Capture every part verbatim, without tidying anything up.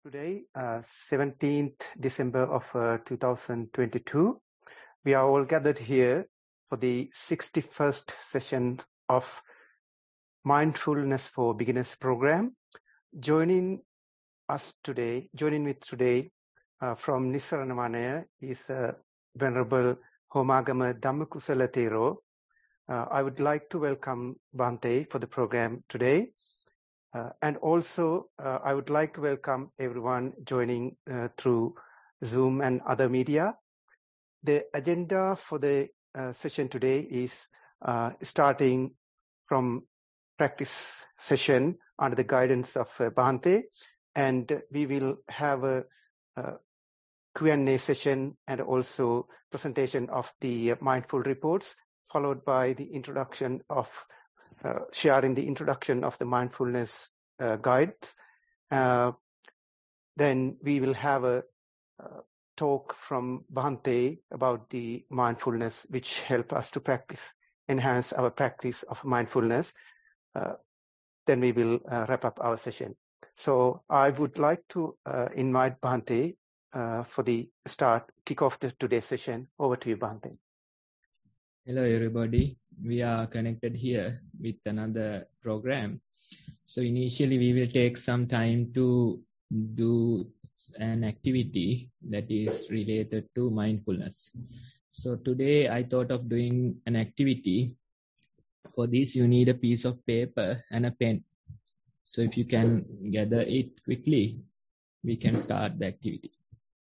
Today, uh, seventeenth December of uh, two thousand twenty-two, we are all gathered here for the sixty-first session of Mindfulness for Beginners program. Joining us today, joining with today uh, from Nisaranamanaya is uh, Venerable Homagama Dhammakusala Thero. Uh, I would like to welcome Bhante for the program today. Uh, and also, uh, I would like to welcome everyone joining uh, through Zoom and other media. The agenda for the uh, session today is uh, starting from practice session under the guidance of uh, Bhante, and we will have a, a Q and A session and also presentation of the mindful reports, followed by the introduction of uh, sharing the introduction of the mindfulness uh, guides. Uh, then we will have a, a talk from Bhante about the mindfulness, which help us to practice, enhance our practice of mindfulness. Uh, then we will uh, wrap up our session. So I would like to uh, invite Bhante uh, for the start, kick off the today's session. Over to you, Bhante. Hello, everybody. We are connected here with another program. So initially, we will take some time to do an activity that is related to mindfulness. So today, I thought of doing an activity. For this, you need a piece of paper and a pen. So if you can gather it quickly, we can start the activity.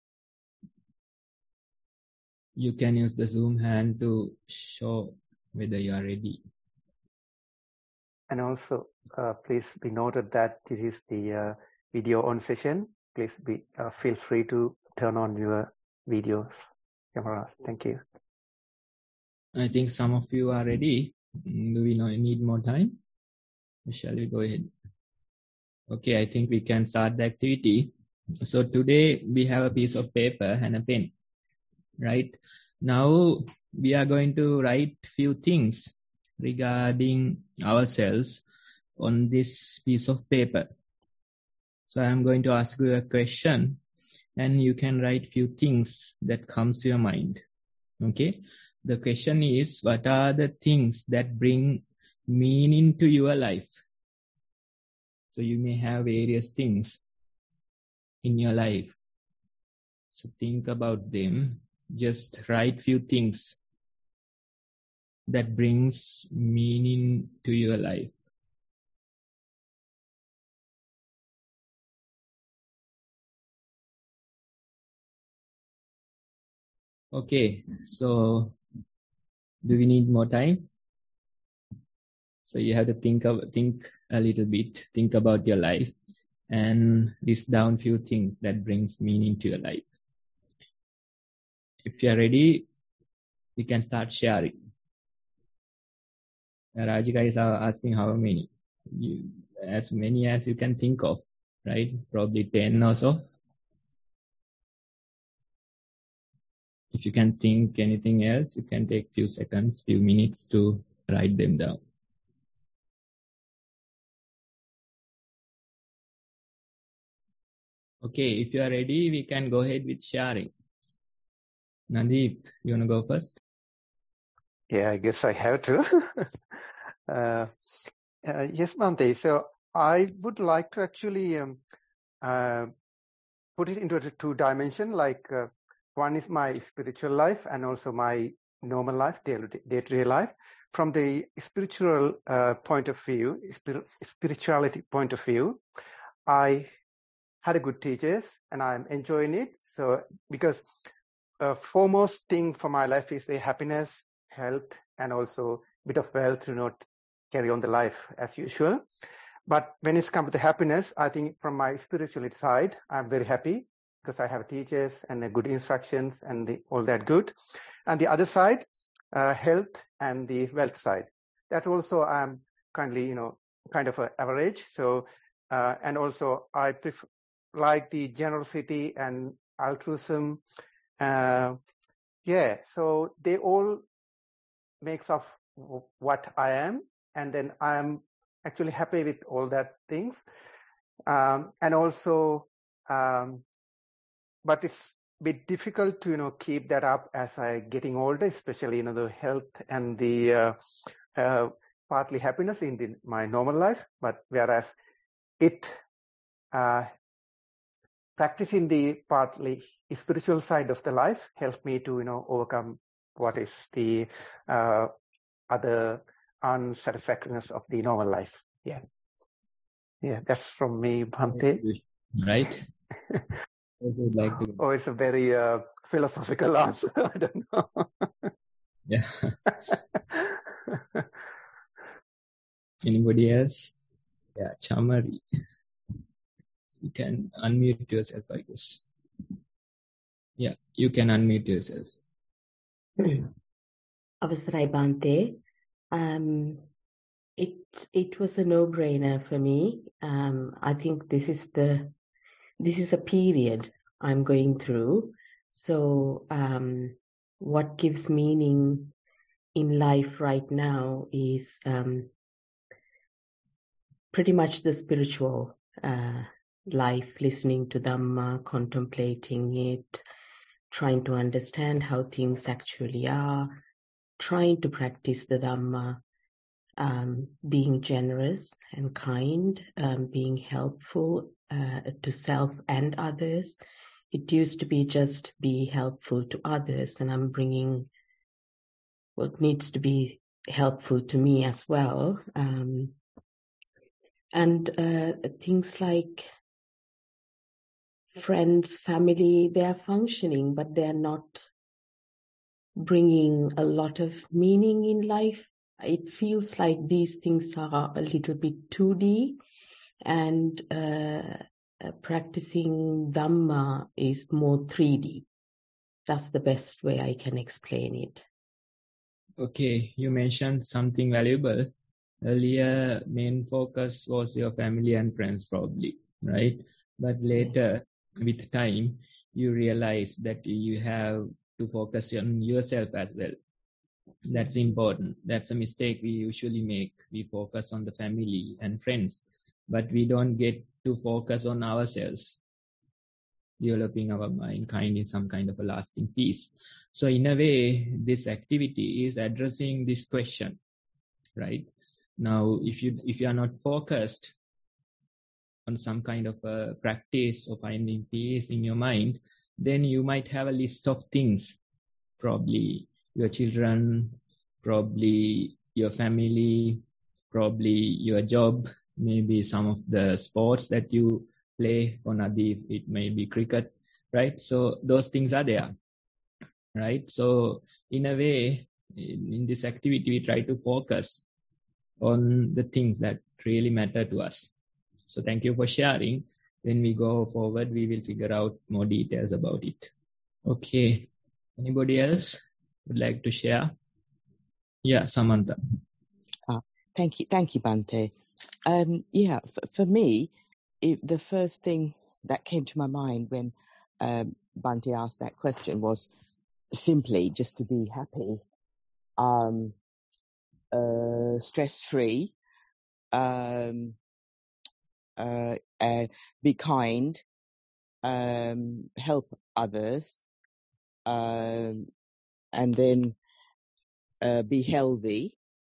You can use the Zoom hand to show whether you are ready. And also, uh, please be noted that this is the uh, video on session. Please be uh, feel free to turn on your videos, cameras. Thank you. I think some of you are ready. Do we know, need more time? Shall we go ahead? Okay, I think we can start the activity. So today we have a piece of paper and a pen, right? Now we are going to write few things regarding ourselves on this piece of paper. So I'm going to ask you a question and you can write few things that comes to your mind. Okay? The question is, what are the things that bring meaning to your life? So you may have various things in your life. So think about them. Just write few things that brings meaning to your life. Okay, so do we need more time? So you have to think of think a little bit, think about your life and list down few things that brings meaning to your life. If you are ready, we can start sharing. Rajika is asking how many? You, as many as you can think of, right? Probably ten or so. If you can think anything else, you can take few seconds, few minutes to write them down. Okay, if you are ready, we can go ahead with sharing. Nadeep, you want to go first? Yeah, I guess I have to. uh, uh, yes, Bhante. So I would like to actually um, uh, put it into a two dimension. Like uh, one is my spiritual life and also my normal life, day-to-day life. From the spiritual uh, point of view, spir- spirituality point of view, I had a good teachers and I'm enjoying it. So because uh, foremost thing for my life is the happiness, health, and also a bit of wealth to not carry on the life as usual. But when it's come to the happiness, I think from my spirituality side, I'm very happy because I have teachers and the good instructions and the, all that good. And the other side, uh, health and the wealth side, that also I'm kindly, you know, kind of an average. So, uh, and also I prefer like the generosity and altruism. Uh, yeah, so they all makes of what I am, and then I'm actually happy with all that things. Um, and also Um, but it's a bit difficult to, you know, keep that up as I getting older, especially, you know, the health and the uh, uh, partly happiness in the, my normal life. But whereas it uh, practicing the partly spiritual side of the life helped me to, you know, overcome what is the uh, other unsatisfactoriness of the normal life. Yeah. Yeah, that's from me, Bhante. Right. I would like to. Oh, it's a very uh, philosophical answer. I don't know. Yeah. Anybody else? Yeah, Chamari. You can unmute yourself, I guess. Yeah, you can unmute yourself. Avassarai Bhante. Um, it it was a no-brainer for me. Um, I think this is the this is a period I'm going through. So um, what gives meaning in life right now is um, pretty much the spiritual uh, life, listening to Dhamma, contemplating it, trying to understand how things actually are, trying to practice the Dhamma, um, being generous and kind, um, being helpful uh, to self and others. It used to be just be helpful to others, and I'm bringing what needs to be helpful to me as well. Um, and uh, things like friends, family, they are functioning, but they are not bringing a lot of meaning in life. It feels like these things are a little bit two D, and uh, uh, practicing Dhamma is more three D. That's the best way I can explain it. Okay, you mentioned something valuable. Earlier, main focus was your family and friends probably, right? But later, with time, you realize that you have to focus on yourself as well. That's important. That's a mistake we usually make. We focus on the family and friends, but we don't get to focus on ourselves, developing our mind kind in some kind of a lasting peace. So in a way, this activity is addressing this question, right? Now, if you if you are not focused on some kind of a practice of finding peace in your mind, then you might have a list of things, probably your children, probably your family, probably your job, maybe some of the sports that you play on Nadeep, it may be cricket, right? So those things are there, right? So in a way, in, in this activity, we try to focus on the things that really matter to us. So thank you for sharing. When we go forward, we will figure out more details about it. Okay. Anybody else would like to share? Yeah, Samantha. Uh, thank you. Thank you, Bhante. Um, yeah, f- for me, it, the first thing that came to my mind when um, Bhante asked that question was simply just to be happy, um, uh, stress-free, um, uh, uh, be kind, um, help others, um, and then uh, be healthy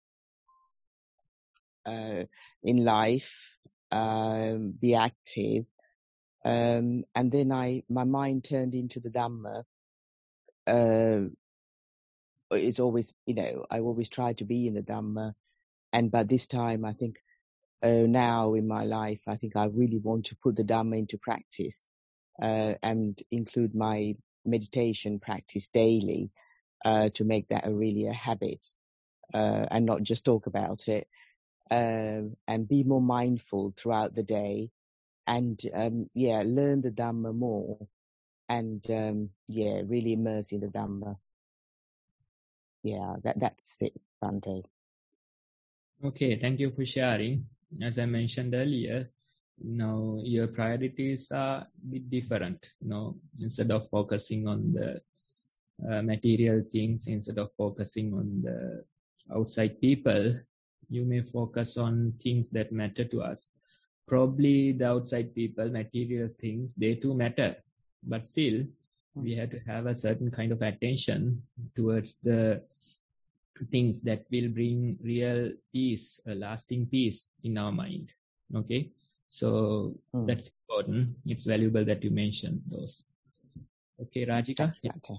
uh, in life, um, be active. Um, and then I, my mind turned into the Dhamma. Uh, it's always, you know, I always try to be in the Dhamma. And by this time, I think uh, now in my life, I think I really want to put the Dhamma into practice uh, and include my meditation practice daily uh, to make that a really a habit uh, and not just talk about it uh, and be more mindful throughout the day and, um, yeah, learn the Dhamma more. And, um, yeah, really immerse in the Dhamma. Yeah, that, that's it, Bhante. Okay, thank you for sharing. As I mentioned earlier, you know, your priorities are a bit different. You know, instead of focusing on the uh, material things, instead of focusing on the outside people, you may focus on things that matter to us. probably the outside people, material things, they too matter. But still, we have to have a certain kind of attention towards the things that will bring real peace, a lasting peace in our mind. Okay. So Mm. that's important. It's valuable that you mentioned those. Okay, Rajika. Thank you, Bhante.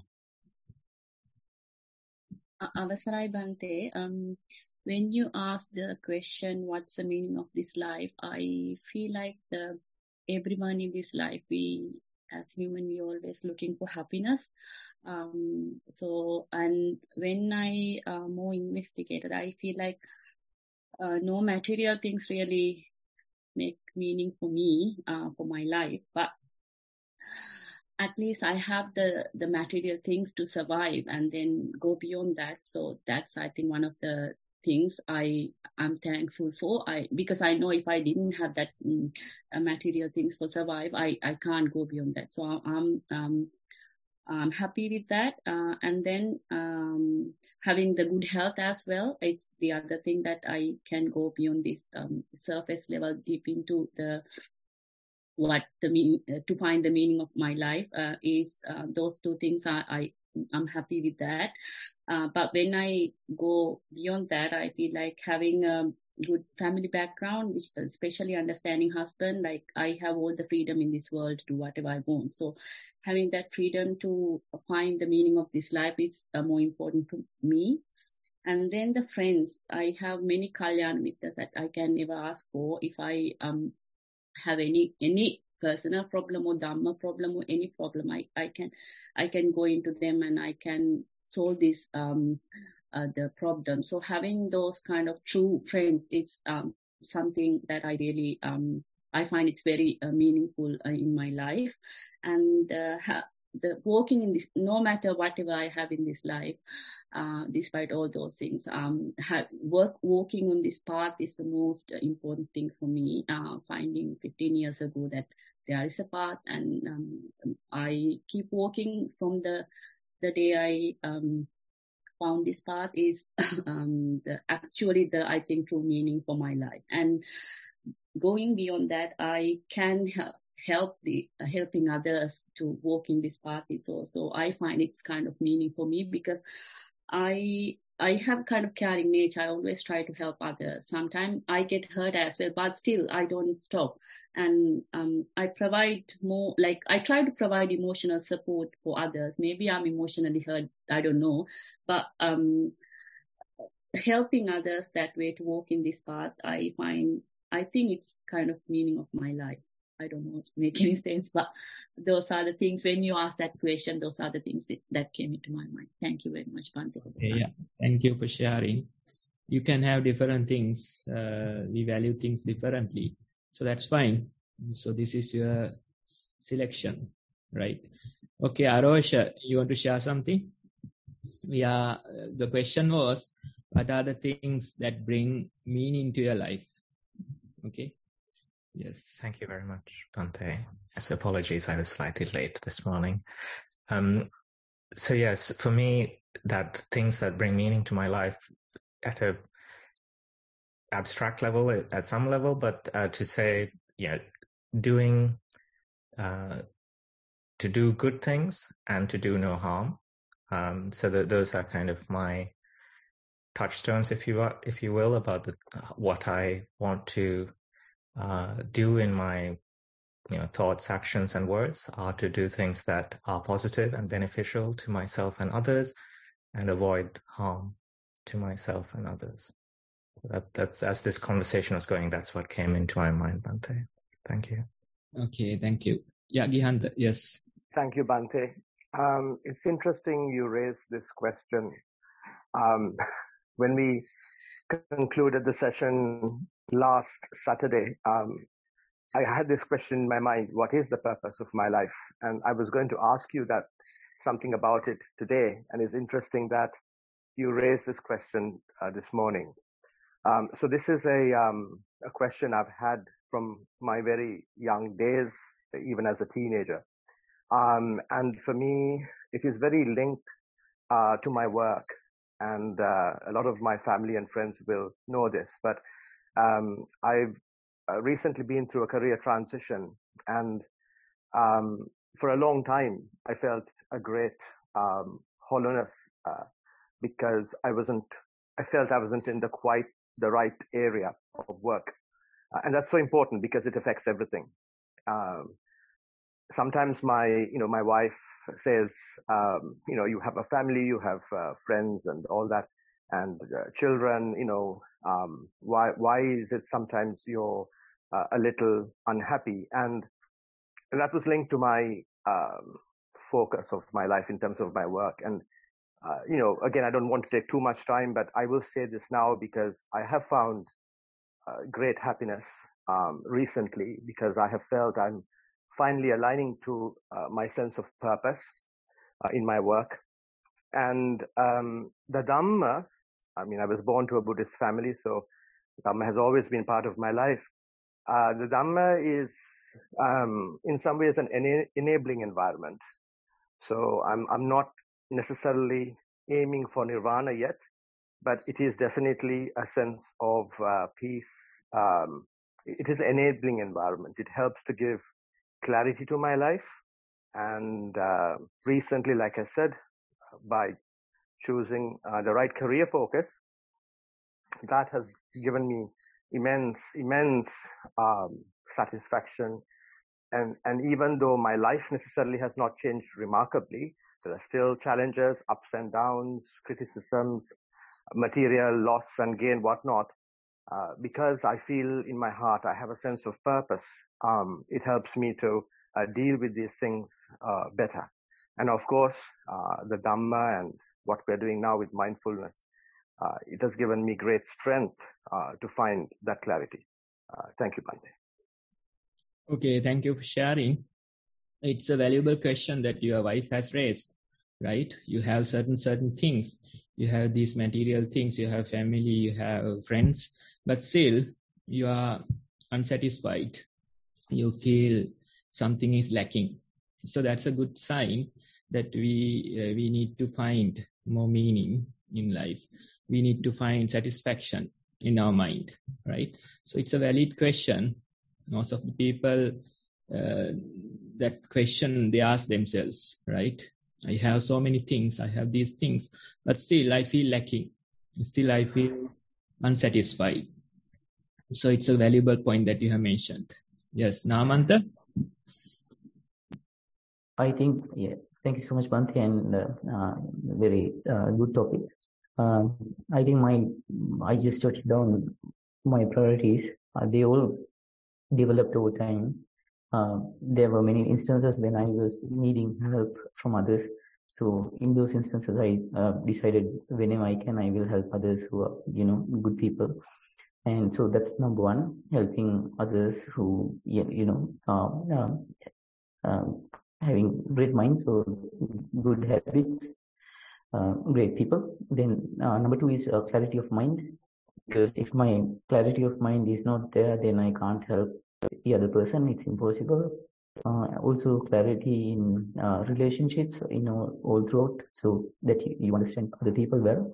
Uh, Avasarai Bhante, um, when you ask the question, what's the meaning of this life? I feel like the everyone in this life, we as human, we always looking for happiness. Um, so, and when I uh, more investigated, I feel like uh, no material things really make meaning for me, uh, for my life, but at least I have the, the material things to survive and then go beyond that. So that's, I think, one of the things I am thankful for. I, because I know if I didn't have that mm, uh, material things for survive, I, I can't go beyond that. So I'm, um, I'm happy with that. Uh, and then, um, having the good health as well. It's the other thing that I can go beyond this, um, surface level deep into the, what the mean, uh, to find the meaning of my life, uh, is, uh, those two things are, I, I'm happy with that. Uh, but when I go beyond that, I feel like having a good family background, which, especially understanding husband, like I have all the freedom in this world to do whatever I want. So having that freedom to find the meaning of this life is uh, more important to me. And then the friends, I have many Kalyan Mitras that I can never ask for. If I, um, have any, any personal problem or Dhamma problem or any problem, I, I can, I can go into them and I can solve this, um, uh, the problem. So having those kind of true friends, it's, um, something that I really, um, I find it's very uh, meaningful uh, in my life. And, uh, ha- the walking in this, no matter whatever I have in this life, uh, despite all those things, um, have, work, walking on this path is the most important thing for me, uh, finding fifteen years ago that there is a path, and, um, I keep walking from the, the day I, um, found this path is, um, the, actually the, I think, true meaning for my life. And going beyond that, I can help, help the, uh, helping others to walk in this path is also, I find it's kind of meaning for me because I, I have kind of caring nature. I always try to help others. Sometimes I get hurt as well, but still I don't stop. And, um, I provide more, like I try to provide emotional support for others. Maybe I'm emotionally hurt. I don't know, but, um, helping others that way to walk in this path, I find, I think it's kind of meaning of my life. I don't know if it makes any sense, but those are the things, when you ask that question, those are the things that, that came into my mind. Thank you very much, Bhante. Okay, yeah. Thank you for sharing. You can have different things. Uh, we value things differently. So that's fine. So this is your selection, right? Okay, Arosha, you want to share something? Yeah, the question was, what are the things that bring meaning to your life? Okay. Yes. Thank you very much, Bhante. So apologies, I was slightly late this morning. Um, so yes, for me, that things that bring meaning to my life at a abstract level, at some level, but uh, to say, yeah, doing, uh, to do good things and to do no harm. Um, so that those are kind of my touchstones, if you are, if you will, about the, what I want to uh, do in my, you know, thoughts, actions, and words, are to do things that are positive and beneficial to myself and others, and avoid harm to myself and others. That, that's, as this conversation was going, that's what came into my mind, Bhante. Thank you. Okay, thank you. Yeah, Gihanta, yes. Thank you, Bhante. Um, it's interesting you raised this question. Um, when we concluded the session last Saturday, um, I had this question in my mind: what is the purpose of my life? And I was going to ask you that something about it today. And it's interesting that you raised this question uh, this morning. Um, so this is a um, a question I've had from my very young days, even as a teenager. Um, and for me, it is very linked uh, to my work. And uh, a lot of my family and friends will know this. But um, I've uh, recently been through a career transition, and um, for a long time, I felt a great um, hollowness uh, because I wasn't, I felt I wasn't in the quite the right area of work. Uh, and that's so important because it affects everything. Um, sometimes my, you know, my wife says, um, you know, you have a family, you have uh, friends and all that, and uh, children, you know, um, why, why is it sometimes you're uh, a little unhappy? And that was linked to my um, focus of my life in terms of my work. And, uh, you know, again, I don't want to take too much time, but I will say this now because I have found uh, great happiness um, recently, because I have felt I'm finally aligning to uh, my sense of purpose uh, in my work. And um, the Dhamma, I mean, I was born to a Buddhist family, so Dhamma has always been part of my life. Uh, the Dhamma is, um, in some ways, an ena- enabling environment. So I'm, I'm not necessarily aiming for nirvana yet, but it is definitely a sense of uh, peace. Um, it is an enabling environment. It helps to give clarity to my life. And uh, recently, like I said, by choosing uh, the right career focus, that has given me immense, immense um, satisfaction. And, and even though my life necessarily has not changed remarkably, there are still challenges, ups and downs, criticisms, material loss and gain, whatnot. Uh, because I feel in my heart I have a sense of purpose, um, it helps me to uh, deal with these things uh, better. And of course, uh, the Dhamma and what we're doing now with mindfulness, uh, it has given me great strength uh, to find that clarity. Uh, thank you, Bhante. Okay, thank you for sharing. It's a valuable question that your wife has raised, right? You have certain, certain things. You have these material things, you have family, you have friends, but still you are unsatisfied. You feel something is lacking. So that's a good sign that we, uh, we need to find more meaning in life. We need to find satisfaction in our mind, right? So it's a valid question. Most of the people, uh, that question, they ask themselves, right? I have so many things, I have these things, but still I feel lacking. Still I feel unsatisfied. So it's a valuable point that you have mentioned. Yes, Namanta? I think, yeah, thank you so much, Bhante, and uh, uh, very uh, good topic. Uh, I think my, I just jotted down my priorities. Uh, they all developed over time. Uh, there were many instances when I was needing help from others. So in those instances, I uh, decided whenever I can, I will help others who are, you know, good people. And so that's number one, helping others who, you know, uh, uh, uh, having great minds or good habits, uh, great people. Then uh, number two is uh, clarity of mind. Because if my clarity of mind is not there, then I can't help the other person. It's impossible. Uh, also clarity in uh, relationships, you know, all throughout, so that you, you understand other people well.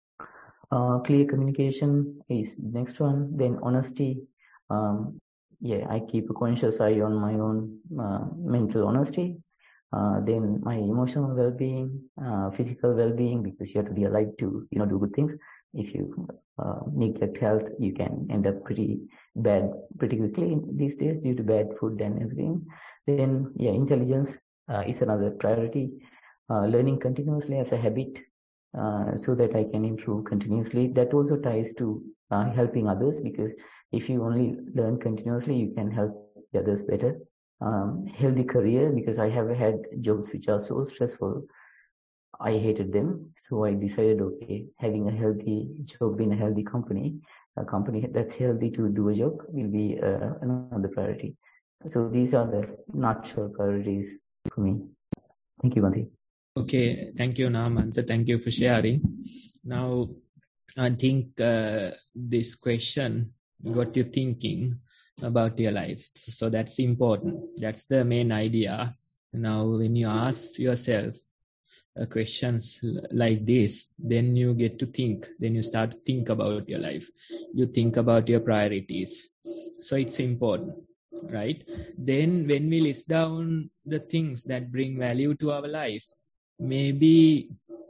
Uh, clear communication is next one. Then honesty. Um, yeah, I keep a conscious eye on my own uh, mental honesty. Uh, then my emotional well-being, uh, physical well-being, because you have to be alive to, you know, do good things. If you uh, neglect health, you can end up pretty bad pretty quickly these days due to bad food and everything. Then, yeah, intelligence uh, is another priority. Uh, learning continuously as a habit, uh, so that I can improve continuously. That also ties to uh, helping others, because if you only learn continuously, you can help the others better. Um, healthy career, because I have had jobs which are so stressful. I hated them. So I decided, okay, having a healthy job in a healthy company, a company that's healthy to do a job will be uh, another priority. So these are the nutshell priorities for me. Thank you, Bhante. Okay, thank you, Namanta. Thank you for sharing. Now, I think uh, this question, what you're thinking about your life. So that's important. That's the main idea. Now, when you ask yourself uh, questions like this, then you get to think. Then you start to think about your life. You think about your priorities. So it's important, right? Then when we list down the things that bring value to our life, maybe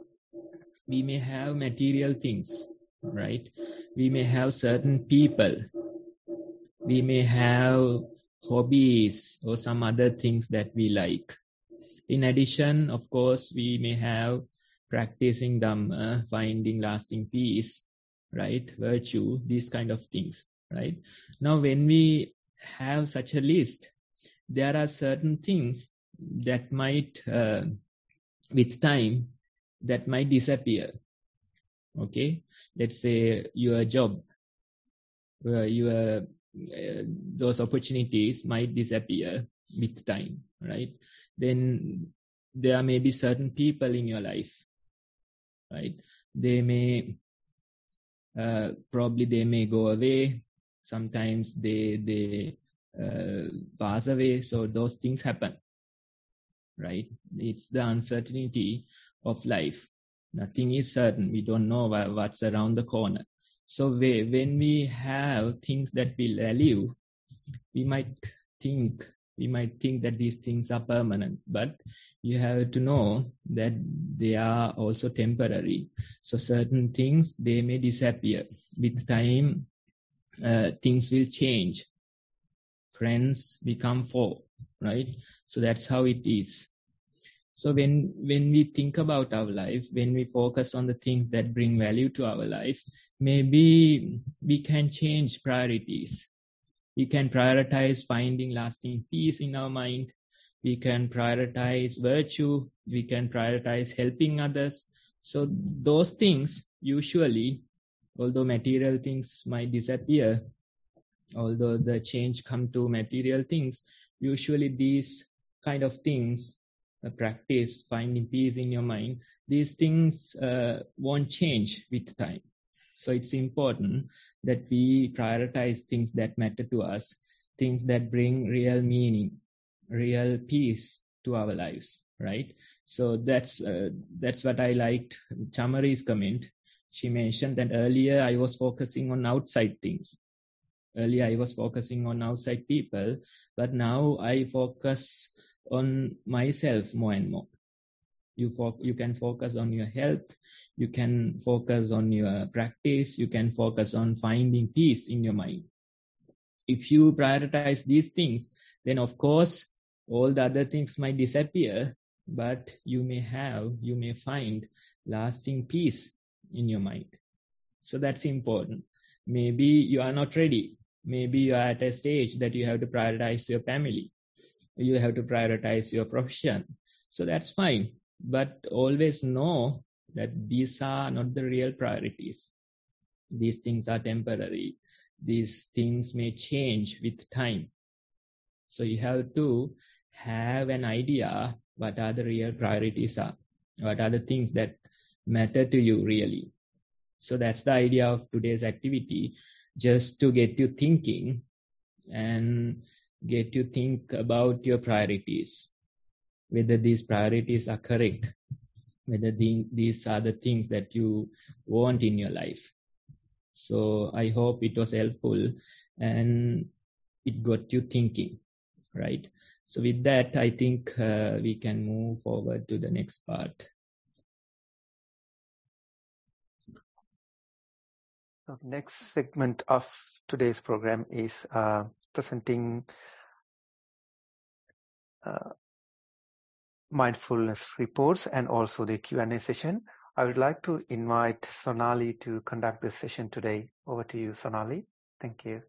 we may have material things, right? We may have certain people. We may have hobbies or some other things that we like. In addition, of course, we may have practicing Dhamma, finding lasting peace, right? Virtue, these kind of things, right? Now, when we have such a list, there are certain things that might, uh, with time, that might disappear. Okay? Let's say your job, uh, your, uh, those opportunities might disappear with time, right? Then there may be certain people in your life, right? They may, uh, probably they may go away. Sometimes they, they, uh, pass away. So those things happen, right? It's the uncertainty of life. Nothing is certain. We don't know what's around the corner. So we, when we have things that we value, we might think, we might think that these things are permanent, but you have to know that they are also temporary. So certain things, they may disappear. With time, uh, things will change. Friends become foe, right? So that's how it is. So when, when we think about our life, when we focus on the things that bring value to our life, maybe we can change priorities. We can prioritize finding lasting peace in our mind. We can prioritize virtue. We can prioritize helping others. So those things usually, although material things might disappear, although the change come to material things, usually these kind of things, uh, practice finding peace in your mind, these things uh, won't change with time. So it's important that we prioritize things that matter to us, things that bring real meaning, real peace to our lives, right? So that's uh, that's what I liked Chamari's comment. She mentioned that earlier I was focusing on outside things. Earlier I was focusing on outside people, but now I focus on myself more and more. You fo- you can focus on your health, you can focus on your practice, you can focus on finding peace in your mind. If you prioritize these things, then of course all the other things might disappear, but you may have, you may find lasting peace in your mind. So that's important. Maybe you are not ready. Maybe you are at a stage that you have to prioritize your family. You have to prioritize your profession. So that's fine. But always know that these are not the real priorities. These things are temporary. These things may change with time. So you have to have an idea what are the real priorities are. What are the things that matter to you really. So that's the idea of today's activity, just to get you thinking and get you think about your priorities, whether these priorities are correct, whether the, these are the things that you want in your life. So I hope it was helpful and it got you thinking, right? So with that, I think uh, we can move forward to the next part. The next segment of today's program is uh, presenting uh, mindfulness reports and also the Q and A session. I would like to invite Sonali to conduct this session today. Over to you, Sonali. Thank you.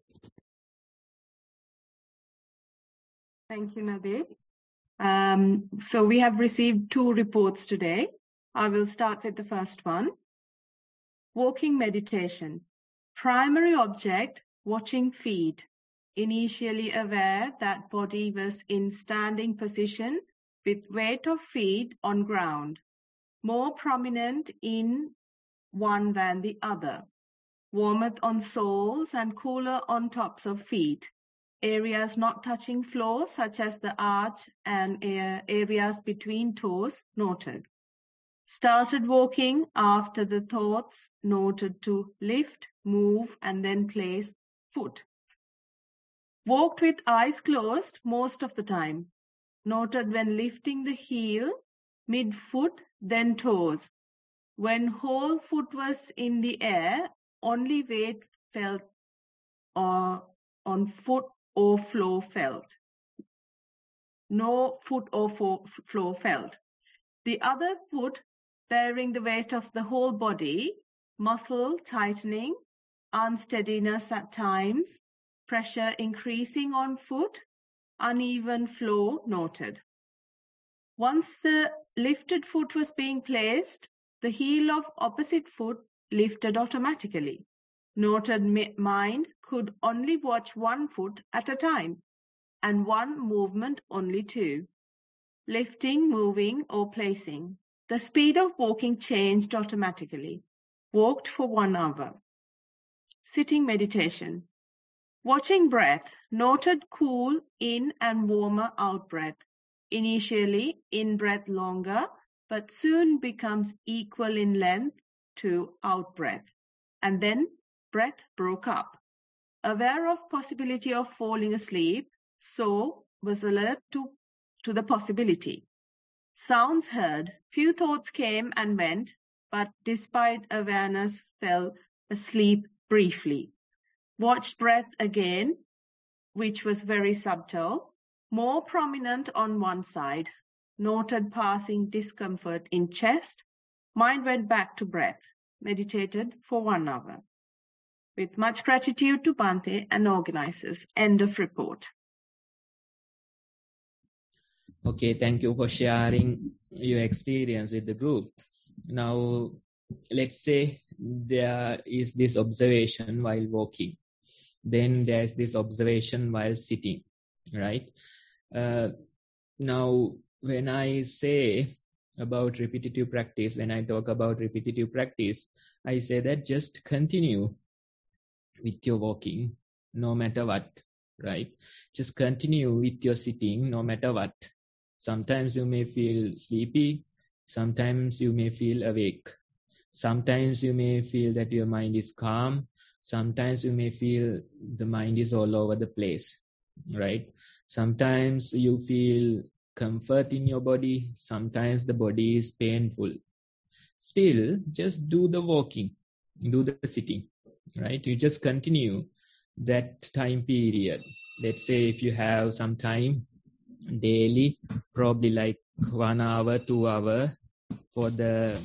Thank you, Nadir. Um, so we have received two reports today. I will start with the first one. Walking meditation. Primary object, watching feet. Initially aware that body was in standing position with weight of feet on ground. More prominent in one than the other. Warmth on soles and cooler on tops of feet. Areas not touching floor, such as the arch and areas between toes, noted. Started walking after the thoughts noted to lift, move, and then place foot. Walked with eyes closed most of the time. Noted when lifting the heel, mid-foot, then toes. When whole foot was in the air, only weight felt uh, on foot or floor felt. No foot or floor felt. The other foot bearing the weight of the whole body, muscle tightening, unsteadiness at times, pressure increasing on foot, uneven flow noted. Once the lifted foot was being placed, the heel of opposite foot lifted automatically. Noted mind could only watch one foot at a time, and one movement only two. Lifting, moving, or placing. The speed of walking changed automatically. Walked for one hour. Sitting meditation. Watching breath. Noted cool in and warmer out breath. Initially, in breath longer, but soon becomes equal in length to out breath. And then breath broke up. Aware of possibility of falling asleep, so was alert to, to the possibility. Sounds heard, few thoughts came and went, but despite awareness fell asleep briefly. Watched breath again, which was very subtle, more prominent on one side. Noted passing discomfort in chest. Mind went back to breath. Meditated for one hour. With much gratitude to Bhante and organizers. End of report. Okay, thank you for sharing your experience with the group. Now, let's say there is this observation while walking. Then there is this observation while sitting, right? Uh, now, when I say about repetitive practice, when I talk about repetitive practice, I say that just continue with your walking, no matter what, right? Just continue with your sitting, no matter what. Sometimes you may feel sleepy. Sometimes you may feel awake. Sometimes you may feel that your mind is calm. Sometimes you may feel the mind is all over the place, right? Sometimes you feel comfort in your body. Sometimes the body is painful. Still, just do the walking, do the sitting, right? You just continue that time period. Let's say if you have some time daily, probably like one hour, two hour for the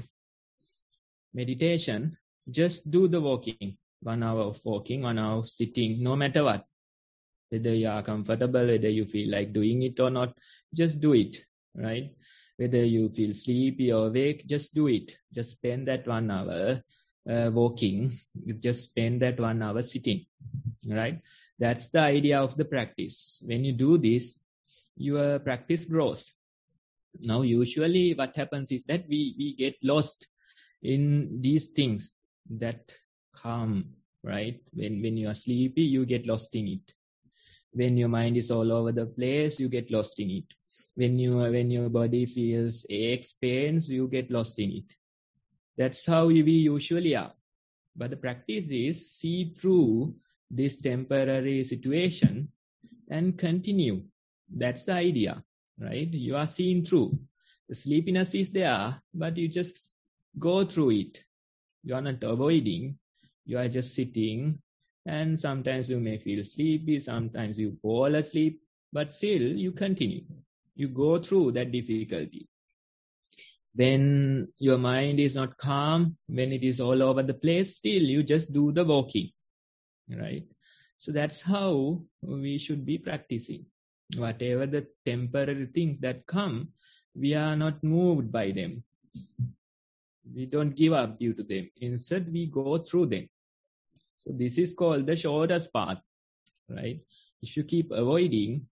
meditation, just do the walking. One hour of walking, one hour of sitting, no matter what. Whether you are comfortable, whether you feel like doing it or not, just do it, right? Whether you feel sleepy or awake, just do it. Just spend that one hour uh, walking. Just spend that one hour sitting, right? That's the idea of the practice. When you do this, your practice grows. Now, usually what happens is that we, we get lost in these things that come, right? When, when you are sleepy, you get lost in it. When your mind is all over the place, you get lost in it. When you, when your body feels aches, pains, you get lost in it. That's how we usually are. But the practice is see through this temporary situation and continue. That's the idea, right? You are seeing through. The sleepiness is there, but you just go through it. You are not avoiding. You are just sitting, and sometimes you may feel sleepy, sometimes you fall asleep, but still you continue. You go through that difficulty. When your mind is not calm, when it is all over the place, still you just do the walking, right? So that's how we should be practicing. Whatever the temporary things that come, we are not moved by them. We don't give up due to them. Instead, we go through them. So this is called the shortest path, right? If you keep avoiding,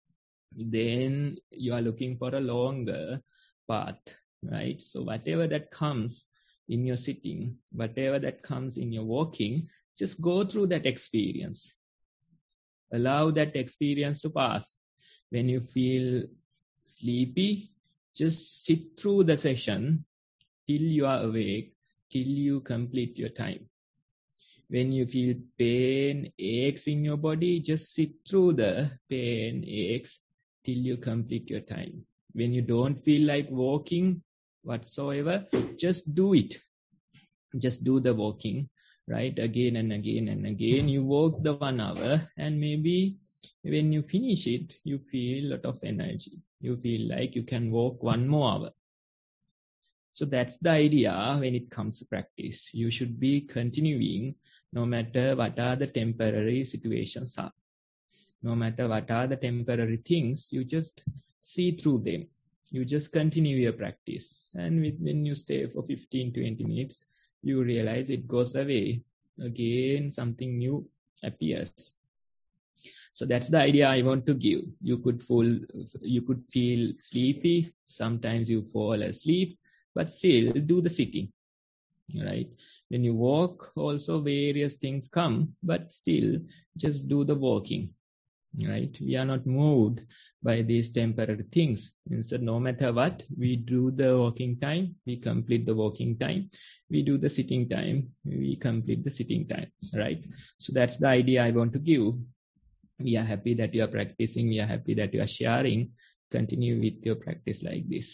then you are looking for a longer path, right? So whatever that comes in your sitting, whatever that comes in your walking, just go through that experience. Allow that experience to pass. When you feel sleepy, just sit through the session till you are awake, till you complete your time. When you feel pain, aches in your body, just sit through the pain, aches till you complete your time. When you don't feel like walking whatsoever, just do it. Just do the walking, right? Again and again and again. You walk the one hour, and maybe when you finish it, you feel a lot of energy. You feel like you can walk one more hour. So that's the idea when it comes to practice. You should be continuing no matter what are the temporary situations are. No matter what are the temporary things, you just see through them. You just continue your practice. And with, when you stay for fifteen to twenty minutes, you realize it goes away. Again, something new appears. So that's the idea I want to give. You could fall, you could feel sleepy. Sometimes you fall asleep, but still do the sitting, right? When you walk, also various things come, but still just do the walking, right? We are not moved by these temporary things. Instead, no matter what, we do the walking time, we complete the walking time. We do the sitting time, we complete the sitting time, right? So that's the idea I want to give. We are happy that you are practicing. We are happy that you are sharing. Continue with your practice like this.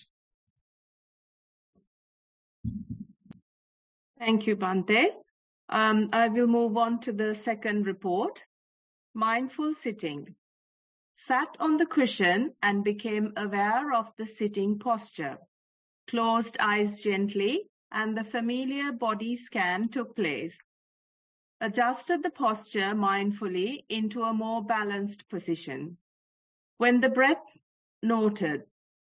Thank you, Bhante. Um, I will move on to the second report. Mindful sitting. Sat on the cushion and became aware of the sitting posture. Closed eyes gently, and the familiar body scan took place. Adjusted the posture mindfully into a more balanced position. When the breath noted,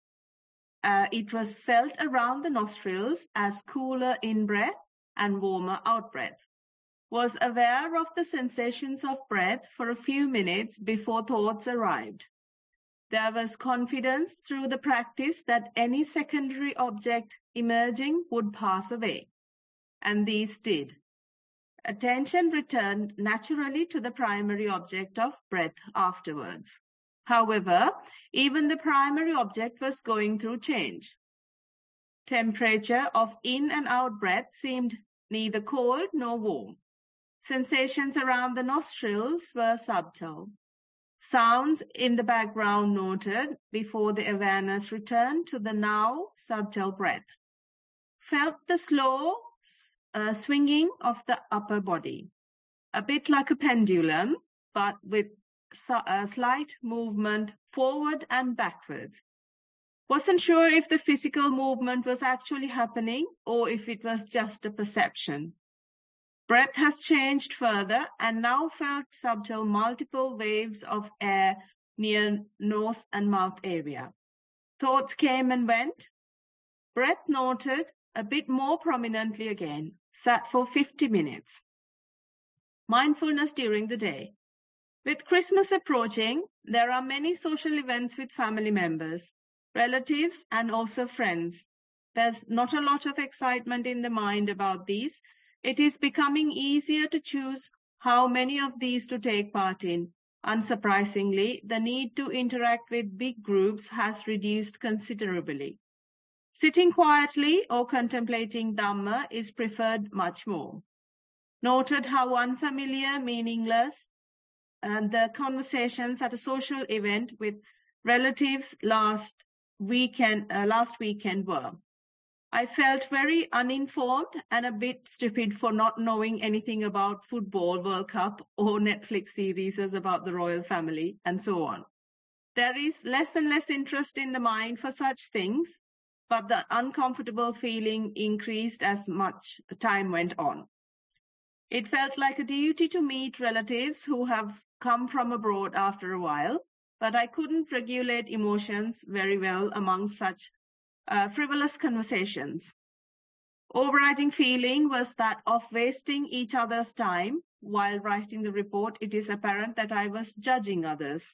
uh, it was felt around the nostrils as cooler in-breath and warmer out-breath. Was aware of the sensations of breath for a few minutes before thoughts arrived. There was confidence through the practice that any secondary object emerging would pass away, and these did. Attention returned naturally to the primary object of breath afterwards. However, even the primary object was going through change. Temperature of in and out breath seemed neither cold nor warm. Sensations around the nostrils were subtle. Sounds in the background noted before the awareness returned to the now subtle breath. Felt the slow uh, swinging of the upper body, a bit like a pendulum, but with a slight movement forward and backwards. Wasn't sure if the physical movement was actually happening or if it was just a perception. Breath has changed further and now felt subtle multiple waves of air near nose and mouth area. Thoughts came and went. Breath noted a bit more prominently again. Sat for fifty minutes. Mindfulness during the day. With Christmas approaching, there are many social events with family members, relatives, and also friends. There's not a lot of excitement in the mind about these. It is becoming easier to choose how many of these to take part in. Unsurprisingly, the need to interact with big groups has reduced considerably. Sitting quietly or contemplating Dhamma is preferred much more. Noted how unfamiliar, meaningless, and the conversations at a social event with relatives last weekend, uh, last weekend were. I felt very uninformed and a bit stupid for not knowing anything about football, World Cup, or Netflix series about the royal family, and so on. There is less and less interest in the mind for such things, but the uncomfortable feeling increased as much time went on. It felt like a duty to meet relatives who have come from abroad after a while, but I couldn't regulate emotions very well among such uh, frivolous conversations. Overriding feeling was that of wasting each other's time. While writing the report, it is apparent that I was judging others,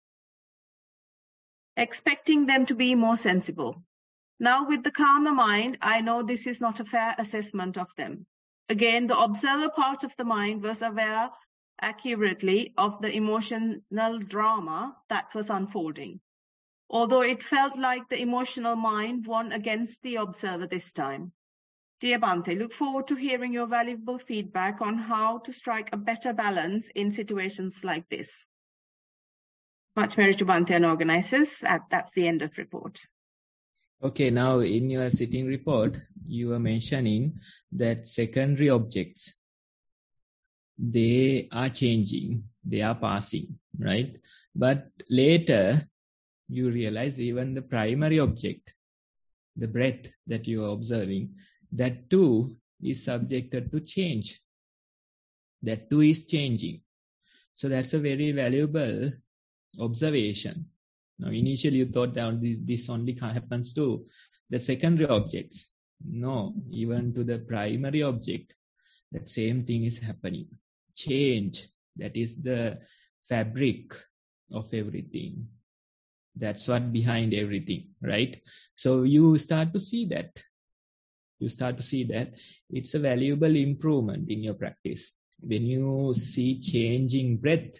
expecting them to be more sensible. Now, with the calmer mind, I know this is not a fair assessment of them. Again, the observer part of the mind was aware accurately of the emotional drama that was unfolding, although it felt like the emotional mind won against the observer this time. Dear Bhante, look forward to hearing your valuable feedback on how to strike a better balance in situations like this. Much merit to Bhante and organizers. That's the end of report. Okay, now in your sitting report, you are mentioning that secondary objects, they are changing, they are passing, right? But later, you realize even the primary object, the breath that you are observing, that too is subjected to change. That too is changing. So that's a very valuable observation. Now, initially you thought that this only happens to the secondary objects. No, even to the primary object, that same thing is happening. Change, that is the fabric of everything. That's what behind everything, right? So you start to see that. You start to see that it's a valuable improvement in your practice. When you see changing breath,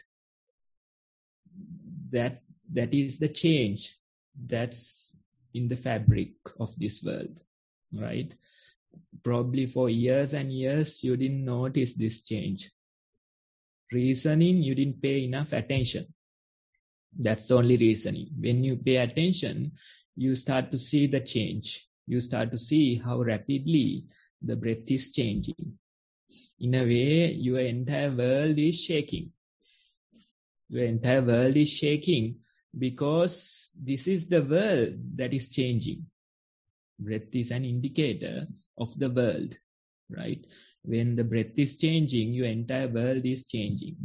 that that is the change that's in the fabric of this world, right? Probably for years and years, you didn't notice this change. Reasoning, you didn't pay enough attention. That's the only reasoning. When you pay attention, you start to see the change. You start to see how rapidly the breath is changing. In a way, your entire world is shaking. Your entire world is shaking because this is the world that is changing. Breath is an indicator of the world, right? When the breath is changing, your entire world is changing.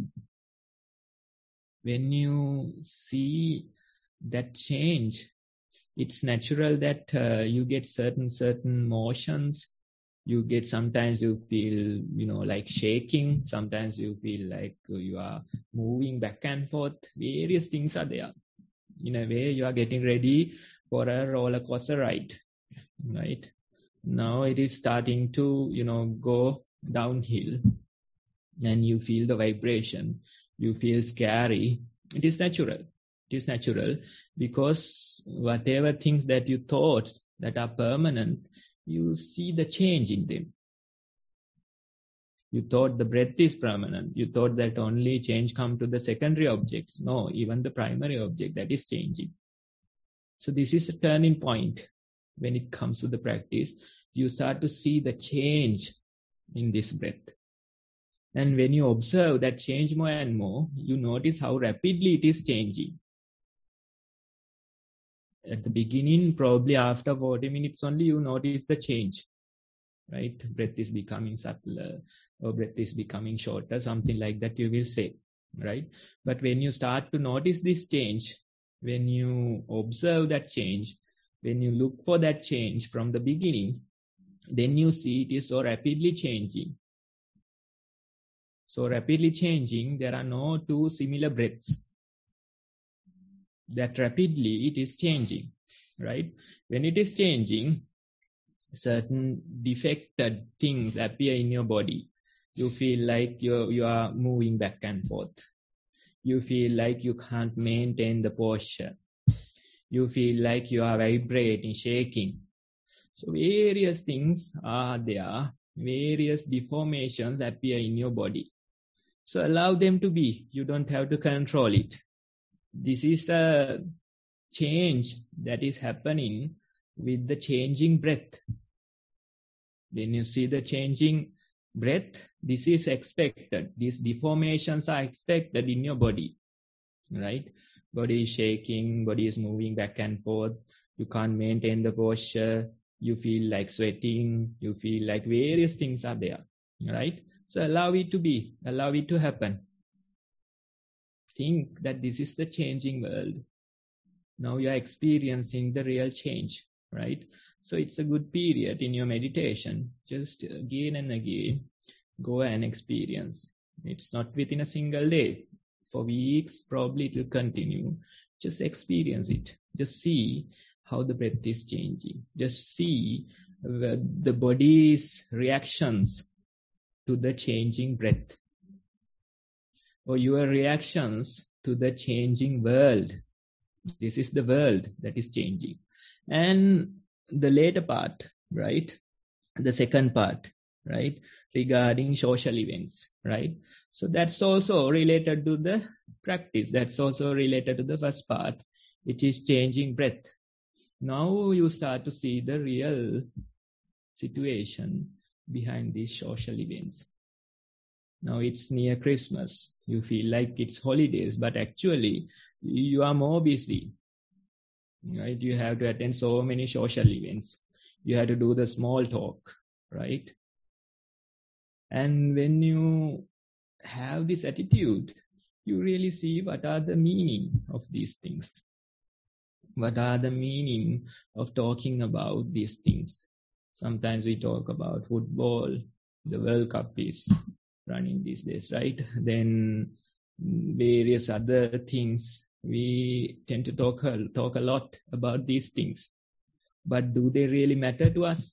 When you see that change, it's natural that uh, you get certain, certain motions. You get, sometimes you feel, you know, like shaking. Sometimes you feel like you are moving back and forth. Various things are there. In a way, you are getting ready for a roller coaster ride, right? Now it is starting to, you know, go downhill and you feel the vibration. You feel scary. It is natural. It is natural because whatever things that you thought that are permanent, you see the change in them. You thought the breath is permanent. You thought that only change come to the secondary objects. No, even the primary object that is changing. So this is a turning point when it comes to the practice. You start to see the change in this breath. And when you observe that change more and more, you notice how rapidly it is changing. At the beginning, probably after forty minutes only, you notice the change, right? Breath is becoming subtler or breath is becoming shorter, something like that you will say, right? But when you start to notice this change, when you observe that change, when you look for that change from the beginning, then you see it is so rapidly changing. So rapidly changing, there are no two similar breaths. That rapidly it is changing, right? When it is changing, certain defected things appear in your body. You feel like you you are moving back and forth. You feel like you can't maintain the posture. You feel like you are vibrating, shaking. So various things are there. Various deformations appear in your body. So allow them to be. You don't have to control it. This is a change that is happening with the changing breath. When you see the changing breath, this is expected. These deformations are expected in your body, right? Body is shaking, body is moving back and forth. You can't maintain the posture. You feel like sweating. You feel like various things are there, right? So allow it to be, allow it to happen. Think that this is the changing world. Now you are experiencing the real change, right? So it's a good period in your meditation. Just again and again, go and experience. It's not within a single day. For weeks, probably it will continue. Just experience it. Just see how the breath is changing. Just see the body's reactions to the changing breath. Or your reactions to the changing world. This is the world that is changing. And the later part, right? the second part, right, regarding social events, right? So that's also related to the practice. That's also related to the first part, which is changing breath. Now you start to see the real situation behind these social events. Now it's near Christmas. You feel like it's holidays, but actually you are more busy, right? You have to attend so many social events. You have to do the small talk, right? And when you have this attitude, you really see what are the meaning of these things. What are the meaning of talking about these things? Sometimes we talk about football. The World Cup is running these days, right? Then various other things. We tend to talk, talk a lot about these things. But do they really matter to us?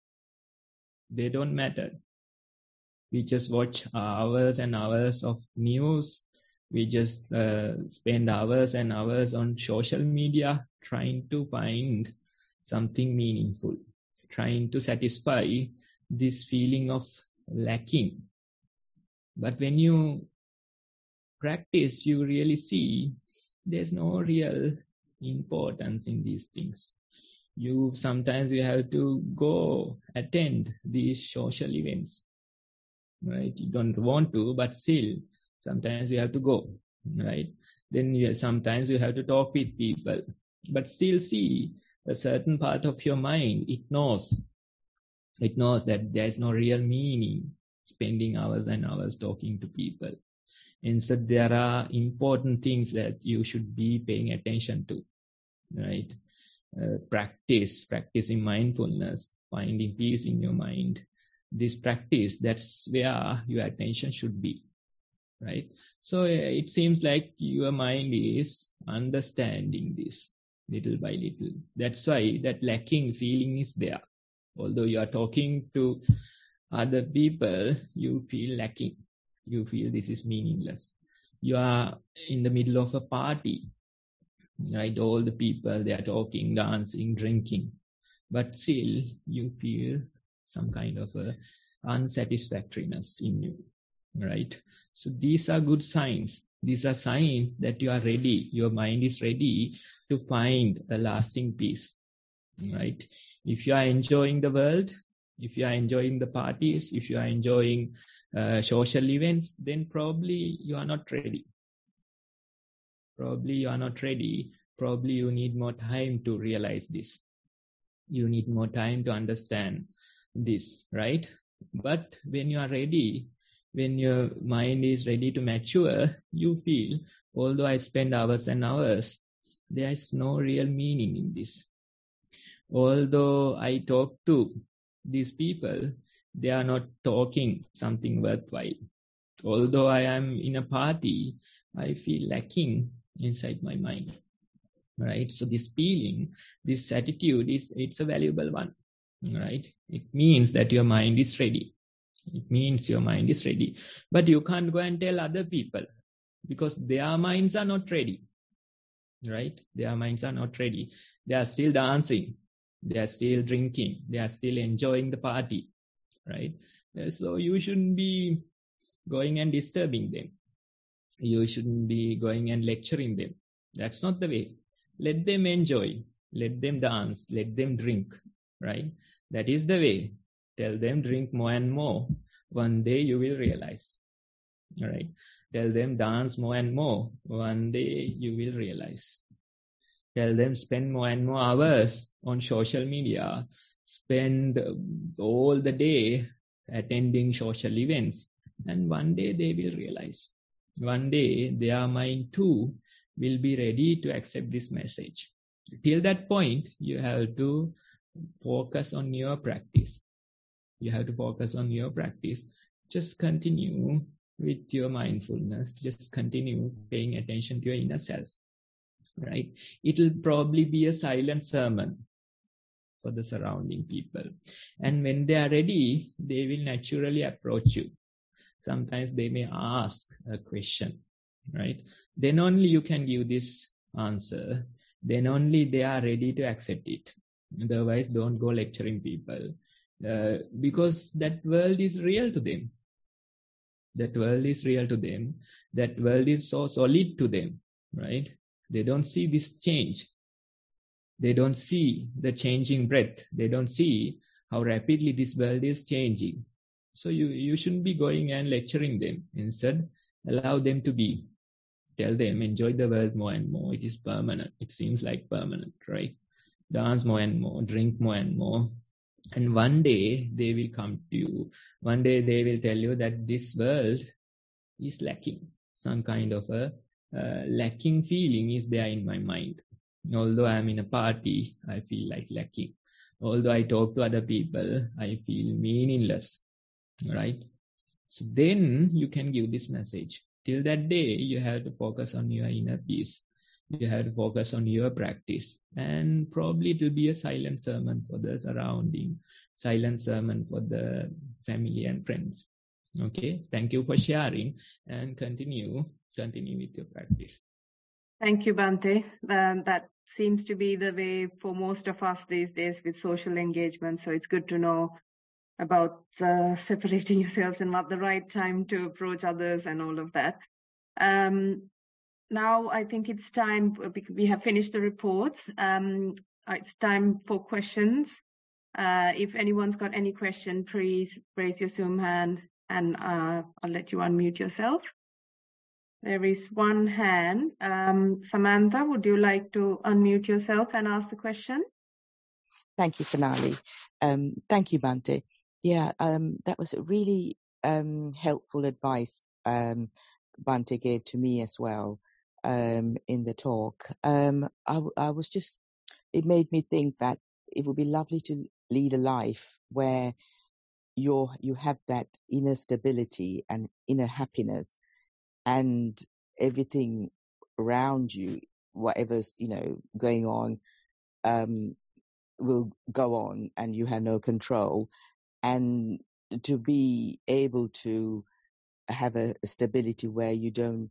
They don't matter. We just watch hours and hours of news. We just uh, spend hours and hours on social media trying to find something meaningful, trying to satisfy this feeling of lacking. But when you practice, you really see there's no real importance in these things. You sometimes you have to go attend these social events, right? You don't want to, but still sometimes you have to go, right? Then you, sometimes you have to talk with people, but still see a certain part of your mind. It knows, it knows that there's no real meaning spending hours and hours talking to people. Instead, there are important things that you should be paying attention to, right? Uh, practice, practicing mindfulness, finding peace in your mind. This practice, that's where your attention should be, right? So uh, it seems like your mind is understanding this little by little. That's why that lacking feeling is there. Although you are talking to other people, you feel lacking. You feel this is meaningless. You are in the middle of a party, right? All the people, they are talking, dancing, drinking. But still, you feel some kind of a unsatisfactoriness in you, right? So these are good signs. These are signs that you are ready. Your mind is ready to find a lasting peace, right? If you are enjoying the world, if you are enjoying the parties, if you are enjoying uh, social events, then probably you are not ready. Probably you are not ready. Probably you need more time to realize this. You need more time to understand this, right? But when you are ready, when your mind is ready to mature, you feel, although I spend hours and hours, there is no real meaning in this. Although I talk to these people, they are not talking something worthwhile. Although I am in a party, I feel lacking inside my mind, right? So this feeling, this attitude is, it's a valuable one, right? It means that your mind is ready. It means your mind is ready. But you can't go and tell other people because their minds are not ready, right? Their minds are not ready. They are still dancing. They are still drinking. They are still enjoying the party, right? So you shouldn't be going and disturbing them. You shouldn't be going and lecturing them. That's not the way. Let them enjoy. Let them dance. Let them drink, right? That is the way. Tell them drink more and more. One day you will realize, all right? Tell them dance more and more. One day you will realize. Tell them spend more and more hours on social media. Spend all the day attending social events. And one day they will realize. One day their mind too will be ready to accept this message. Till that point, you have to focus on your practice. You have to focus on your practice. Just continue with your mindfulness. Just continue paying attention to your inner self, right? It will probably be a silent sermon for the surrounding people. And when they are ready, they will naturally approach you. Sometimes they may ask a question, right? Then only you can give this answer. Then only they are ready to accept it. Otherwise, don't go lecturing people. uh, because that world is real to them. That world is real to them. That world is so solid to them, right? They don't see this change. They don't see the changing breath. They don't see how rapidly this world is changing. So you, you shouldn't be going and lecturing them. Instead, allow them to be. Tell them, enjoy the world more and more. It is permanent. It seems like permanent, right? Dance more and more, drink more and more. And one day they will come to you. One day they will tell you that this world is lacking. Some kind of a uh, lacking feeling is there in my mind. Although I am in a party, I feel like lacking. Although I talk to other people, I feel meaningless, right? So then you can give this message. Till that day, you have to focus on your inner peace. You have to focus on your practice. And probably it will be a silent sermon for the surrounding, silent sermon for the family and friends. Okay, thank you for sharing and continue, continue with your practice. Thank you, Bhante. Um, that seems to be the way for most of us these days with social engagement. So it's good to know about uh, separating yourselves and what the right time to approach others and all of that. Um, now I think it's time, we have finished the reports. Um, it's time for questions. Uh, if anyone's got any question, please raise your Zoom hand and uh, I'll let you unmute yourself. There is one hand. Um, Samantha, would you like to unmute yourself and ask the question? Thank you, Sonali. Um, thank you, Bhante. Yeah, um, that was a really um, helpful advice um, Bhante gave to me as well um, in the talk. Um, I, I was just, it made me think that it would be lovely to lead a life where you're, you have that inner stability and inner happiness, and everything around you, whatever's, you know, going on, um, will go on and you have no control. And to be able to have a, a stability where you don't,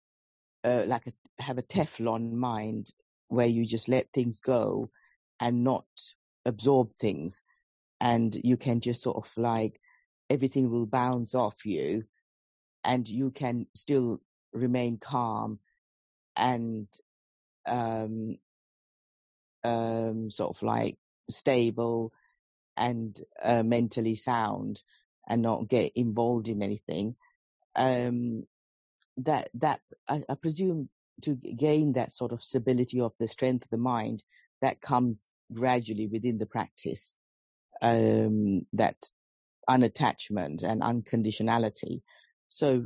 uh, like a, have a Teflon mind where you just let things go and not absorb things. And you can just sort of like, everything will bounce off you and you can still remain calm and um, um, sort of like stable and uh, mentally sound and not get involved in anything. Um, that that I, I presume to gain that sort of stability of the strength of the mind, that comes gradually within the practice. Um, that unattachment and unconditionality. So,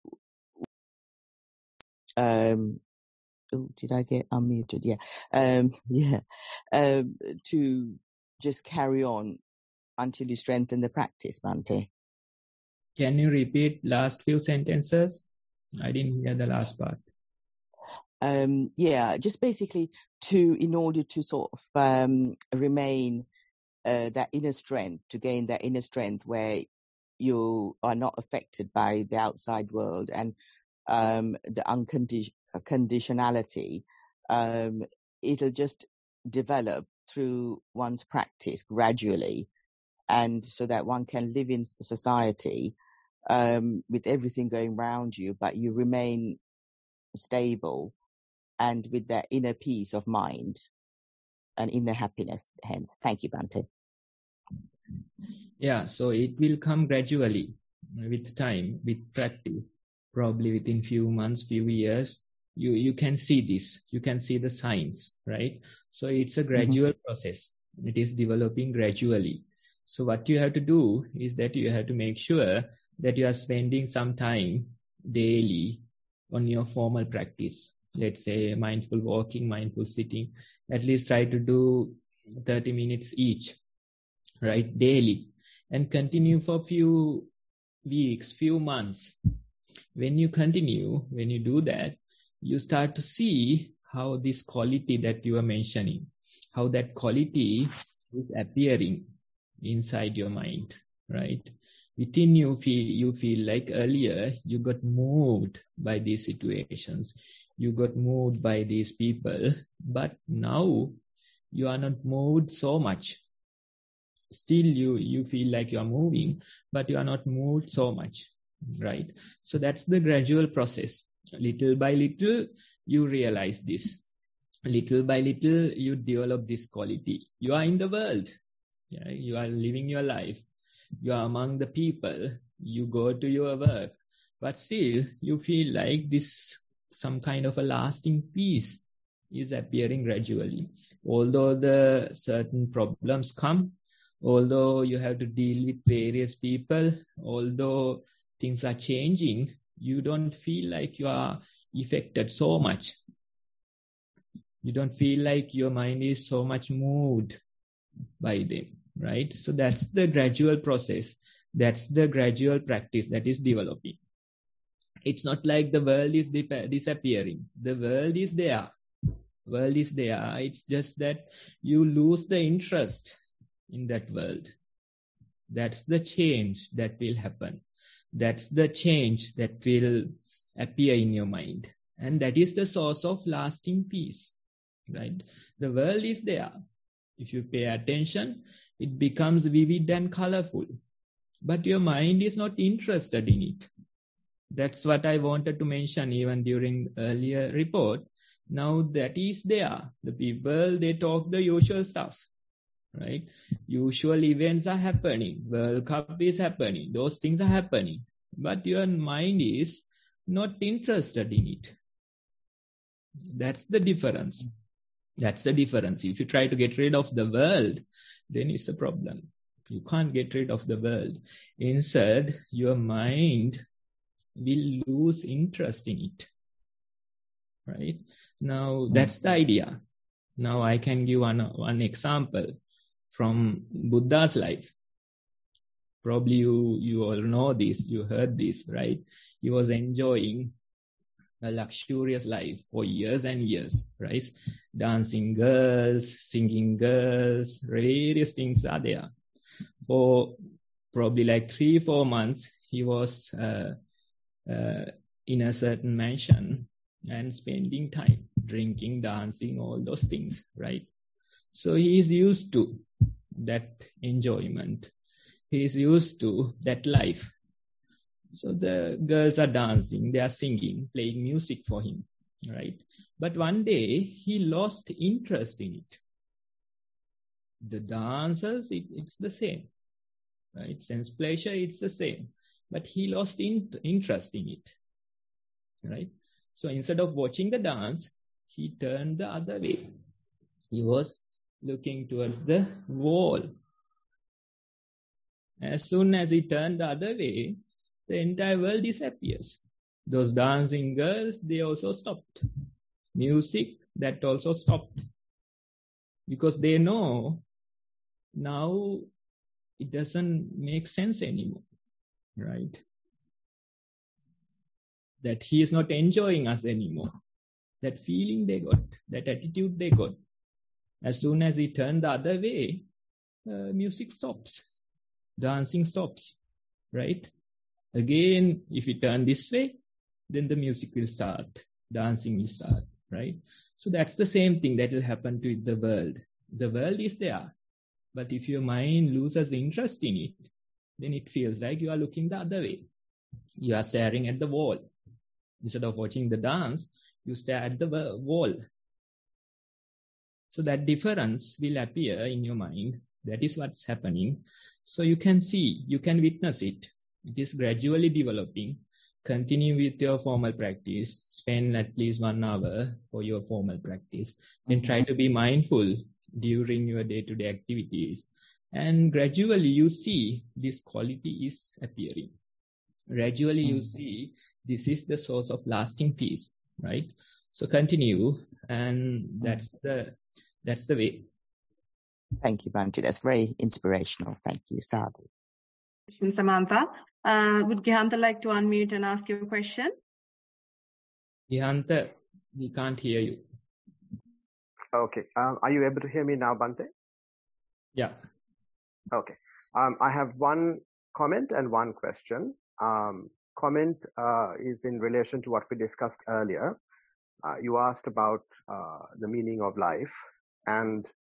um, oh, did I get unmuted? Yeah. Um, yeah. Um, to just carry on until you strengthen the practice, Bhante. Can you repeat last few sentences? I didn't hear the last part. Um, yeah, just basically to, in order to sort of um, remain uh, that inner strength, to gain that inner strength where you are not affected by the outside world and um, the unconditionality, um, it'll just develop through one's practice gradually, and so that one can live in society um, with everything going around you, but you remain stable and with that inner peace of mind and inner happiness. Hence, thank you, Bhante. Yeah, so it will come gradually with time, with practice. Probably within few months, few years, you, you can see this. You can see the signs, right? So it's a gradual mm-hmm. process. It is developing gradually. So what you have to do is that you have to make sure that you are spending some time daily on your formal practice. Let's say mindful walking, mindful sitting. At least try to do thirty minutes each, right? Daily. And continue for few weeks, few months. When you continue, when you do that, you start to see how this quality that you are mentioning, how that quality is appearing inside your mind, right? Within you feel, you feel like earlier you got moved by these situations, you got moved by these people, but now you are not moved so much. still you, you feel like you are moving, but you are not moved so much, right? So that's the gradual process. Little by little, you realize this. Little by little, you develop this quality. You are in the world. Yeah? You are living your life. You are among the people. You go to your work. But still, you feel like this, some kind of a lasting peace is appearing gradually. Although the certain problems come, although you have to deal with various people, although things are changing, you don't feel like you are affected so much. You don't feel like your mind is so much moved by them, right? So that's the gradual process. That's the gradual practice that is developing. It's not like the world is disappearing. The world is there. World is there. It's just that you lose the interest in that world. That's the change that will happen. That's the change that will appear in your mind. And that is the source of lasting peace, right? The world is there. If you pay attention, it becomes vivid and colorful. But your mind is not interested in it. That's what I wanted to mention even during earlier report. Now that is there. The people, they talk the usual stuff, right? Usual events are happening. World Cup is happening. Those things are happening. But your mind is not interested in it. That's the difference. That's the difference. If you try to get rid of the world, then it's a problem. You can't get rid of the world. Instead, your mind will lose interest in it. Right? Now, that's the idea. Now, I can give one, one example from Buddha's life. Probably you, you all know this, you heard this, right? He was enjoying a luxurious life for years and years, right? Dancing girls, singing girls, various things are there. For probably like three, four months, he was uh, uh, in a certain mansion and spending time drinking, dancing, all those things, right? So he is used to that enjoyment. He is used to that life. So the girls are dancing, they are singing, playing music for him, right? But one day he lost interest in it. The dancers, it, it's the same, right? Sense pleasure, it's the same. But he lost in, interest in it, right? So instead of watching the dance, he turned the other way. He was looking towards the wall. As soon as he turned the other way, the entire world disappears. Those dancing girls, they also stopped. Music, that also stopped. Because they know now it doesn't make sense anymore, right? That he is not enjoying us anymore. That feeling they got, that attitude they got. As soon as he turned the other way, uh, music stops. Dancing stops, right? Again, if you turn this way, then the music will start. Dancing will start, right? So that's the same thing that will happen to the world. The world is there. But if your mind loses interest in it, then it feels like you are looking the other way. You are staring at the wall. Instead of watching the dance, you stare at the wall. So that difference will appear in your mind. That is what's happening. So you can see, you can witness it. It is gradually developing. Continue with your formal practice. Spend at least one hour for your formal practice. Then try to be mindful during your day-to-day activities. And gradually you see this quality is appearing. Gradually you see this is the source of lasting peace, right? So continue, and that's the that's the way. Thank you, Bhante. That's very inspirational. Thank you, Sadhu. Samantha, uh, would Gihanta like to unmute and ask you a question? Gihanta, we can't hear you. Okay. Um, are you able to hear me now, Bhante? Yeah. Okay. Um, I have one comment and one question. Um, comment uh, is in relation to what we discussed earlier. Uh, you asked about uh, the meaning of life, and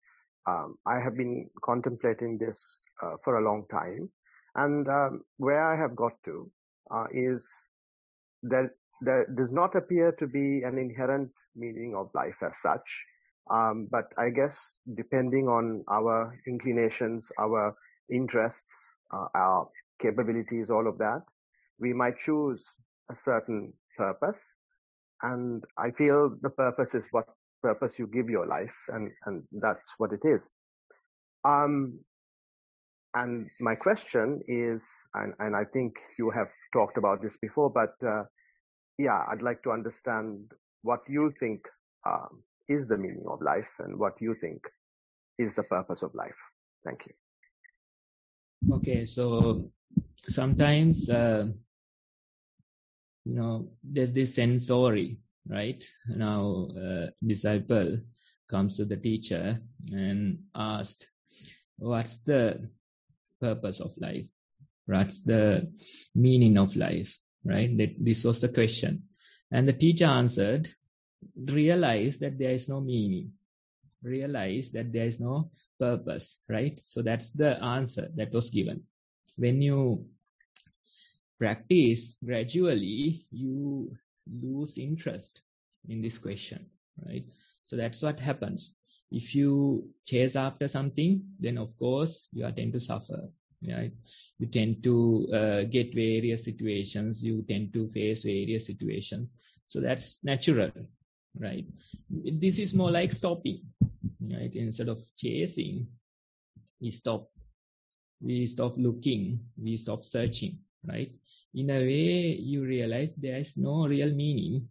Um, I have been contemplating this uh, for a long time, and um, where I have got to uh, is that there does not appear to be an inherent meaning of life as such. Um, but I guess depending on our inclinations, our interests, uh, our capabilities, all of that, we might choose a certain purpose. And I feel the purpose is what purpose you give your life, and, and that's what it is. Um, and my question is, and, and I think you have talked about this before, but uh, yeah, I'd like to understand what you think um, is the meaning of life and what you think is the purpose of life. Thank you. Okay, so sometimes, uh, you know, there's this sensory, right? Now, uh, disciple comes to the teacher and asked, what's the purpose of life? What's the meaning of life, right? That this was the question. And the teacher answered, realize that there is no meaning. Realize that there is no purpose, right? So that's the answer that was given. When you practice gradually, you lose interest in this question, right? So that's what happens. If you chase after something, then of course you are tend to suffer, right? You tend to uh, get various situations. You tend to face various situations. So that's natural, right? This is more like stopping, right? Instead of chasing, we stop. We stop looking. We stop searching, right? In a way, you realize there is no real meaning.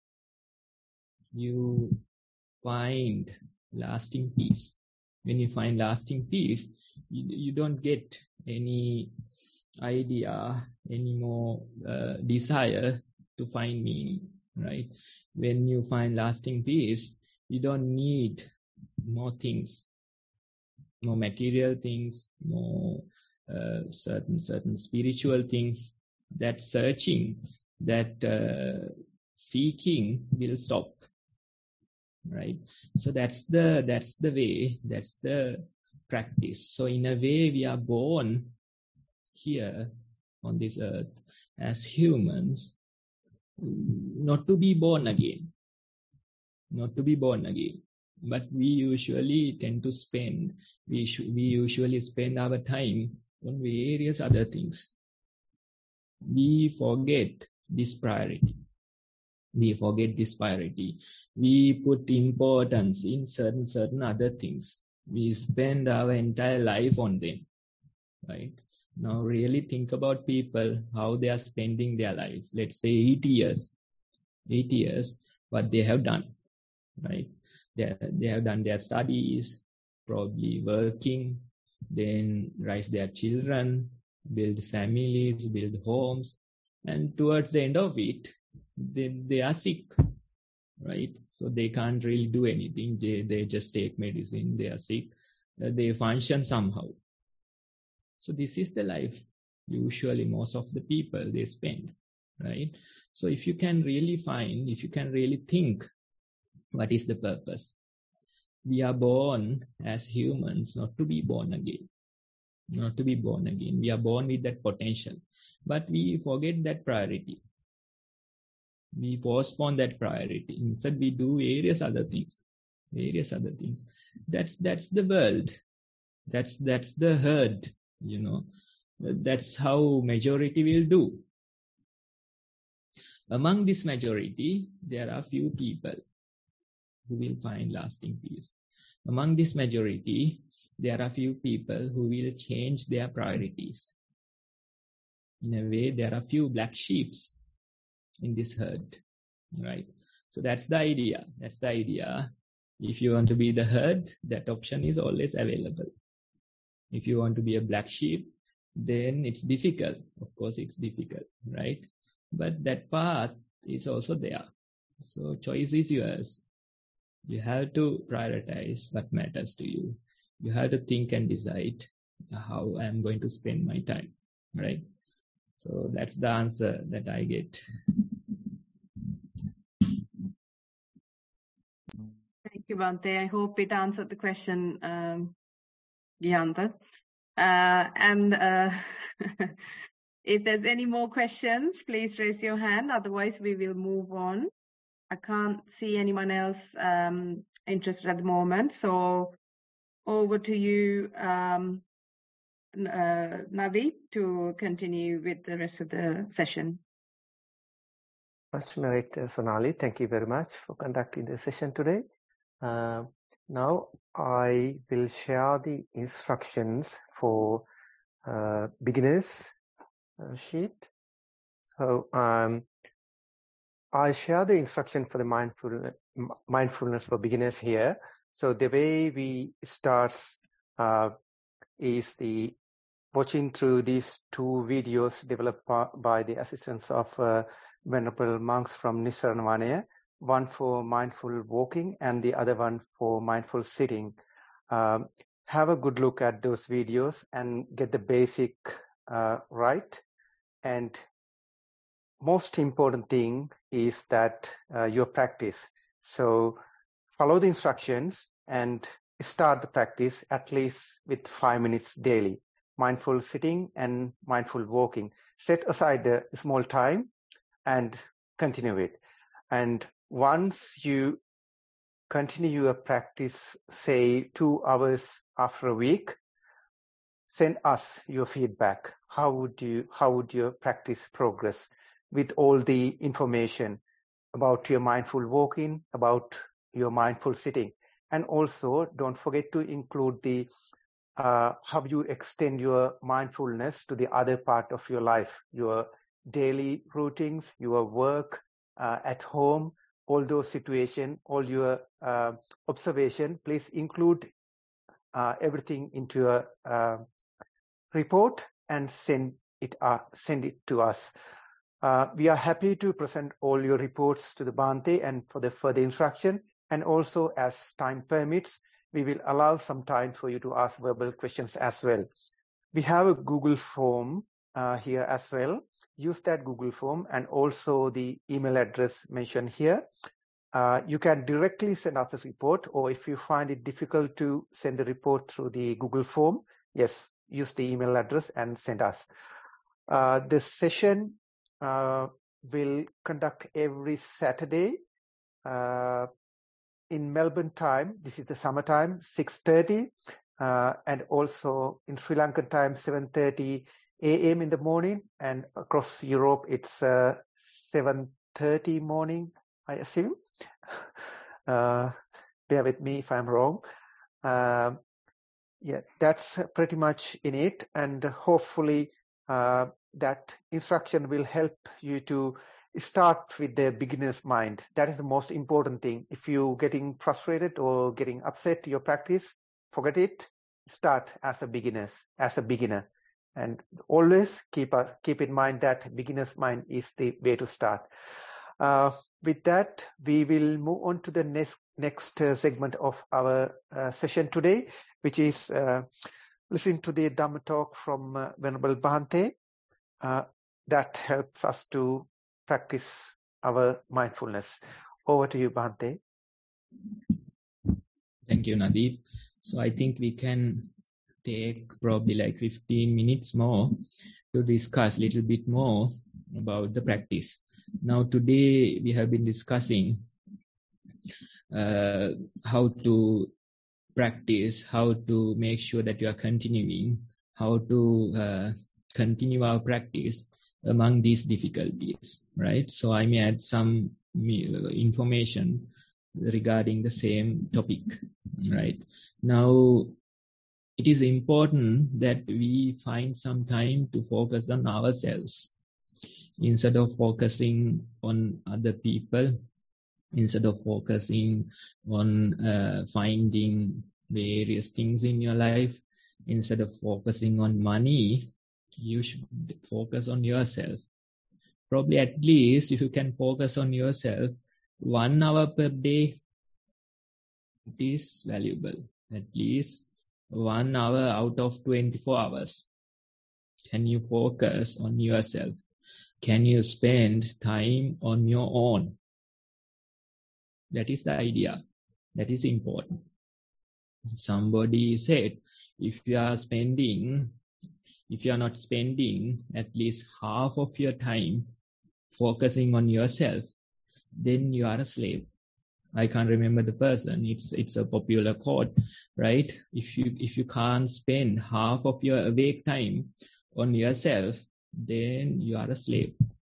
You find lasting peace. When you find lasting peace, you, you don't get any idea, any more uh, desire to find meaning, right? When you find lasting peace, you don't need more things, more material things, more uh, certain certain spiritual things. That searching, that uh, seeking will stop, right? So that's the that's the way, that's the practice. So in a way, we are born here on this earth as humans, not to be born again, not to be born again. But we usually tend to spend, we sh- we usually spend our time on various other things. We forget this priority. We forget this priority. We put importance in certain, certain other things. We spend our entire life on them, right? Now really think about people, how they are spending their life. Let's say eighty years, eighty years, what they have done, right? They, they have done their studies, probably working, then raise their children, build families, build homes, and towards the end of it, they, they are sick, right? So they can't really do anything. They, they just take medicine, they are sick, uh, they function somehow. So this is the life usually most of the people they spend, right? So if you can really find, if you can really think, what is the purpose? We are born as humans not to be born again. Not to be born again. We are born with that potential. But we forget that priority. We postpone that priority. Instead, we do various other things. Various other things. That's that's the world. That's that's the herd. You know, that's how majority will do. Among this majority, there are few people who will find lasting peace. Among this majority, there are few people who will change their priorities. In a way, there are few black sheeps in this herd, right? So that's the idea. That's the idea. If you want to be the herd, that option is always available. If you want to be a black sheep, then it's difficult. Of course, it's difficult, right? But that path is also there. So choice is yours. You have to prioritize what matters to you. You have to think and decide how I'm going to spend my time, right? So that's the answer that I get. Thank you, you, Bhante. I hope it answered the question, um, Gyanta. Uh, and uh, if there's any more questions, please raise your hand. Otherwise, we will move on. I can't see anyone else um, interested at the moment. So over to you, um, uh, Navi, to continue with the rest of the session. Much merit, Sonali. Thank you very much for conducting the session today. Uh, now I will share the instructions for uh, beginners uh, sheet. So um, I share the instruction for the mindfulness, mindfulness for beginners here. So the way we start uh, is the watching through these two videos developed by the assistance of uh, Venerable monks from Nisaranavanaya, one for mindful walking and the other one for mindful sitting. Um, have a good look at those videos and get the basic uh, right. And most important thing is that uh, your practice. So follow the instructions and start the practice at least with five minutes daily. Mindful sitting and mindful walking. Set aside a small time and continue it. And once you continue your practice, say two hours after a week, send us your feedback. How would you, how would your practice progress with all the information about your mindful walking, about your mindful sitting? And also don't forget to include the uh, how you extend your mindfulness to the other part of your life, your daily routines, your work, uh, at home, all those situations, all your uh, observation. Please include uh, everything into your uh, report and send it uh, send it to us. Uh, we are happy to present all your reports to the Bhante and for the further instruction. And also, as time permits, we will allow some time for you to ask verbal questions as well. We have a Google form uh, here as well. Use that Google form and also the email address mentioned here. Uh, you can directly send us a report, or if you find it difficult to send the report through the Google form, yes, use the email address and send us. Uh, this session uh, will conduct every Saturday uh, in Melbourne time. This is the summertime, six thirty, uh, and also in Sri Lankan time, seven thirty a m in the morning, and across Europe, it's uh, seven thirty morning, I assume. Uh, bear with me if I'm wrong. Uh, yeah, that's pretty much in it, and hopefully uh, that instruction will help you to start with the beginner's mind. That is the most important thing. If you're getting frustrated or getting upset your practice, forget it. Start as a beginner, as a beginner. And always keep uh, keep in mind that beginner's mind is the way to start. Uh, with that, we will move on to the next next uh, segment of our uh, session today, which is uh, listening to the Dhamma talk from uh, Venerable Bhante. Uh, that helps us to practice our mindfulness. Over to you, Bhante. Thank you, Nadeep. So I think we can take probably like fifteen minutes more to discuss a little bit more about the practice. Now today we have been discussing uh, how to practice, how to make sure that you are continuing, how to uh, continue our practice among these difficulties, right? So I may add some information regarding the same topic, right? Now, it is important that we find some time to focus on ourselves instead of focusing on other people, instead of focusing on uh, finding various things in your life, instead of focusing on money, you should focus on yourself. Probably at least if you can focus on yourself one hour per day, it is valuable. At least one hour out of twenty-four hours. Can you focus on yourself? Can you spend time on your own? That is the idea. That is important. Somebody said, if you are spending, if you are not spending at least half of your time focusing on yourself, then you are a slave. I can't remember the person. It's it's a popular quote, right? If you if you can't spend half of your awake time on yourself, then you are a slave.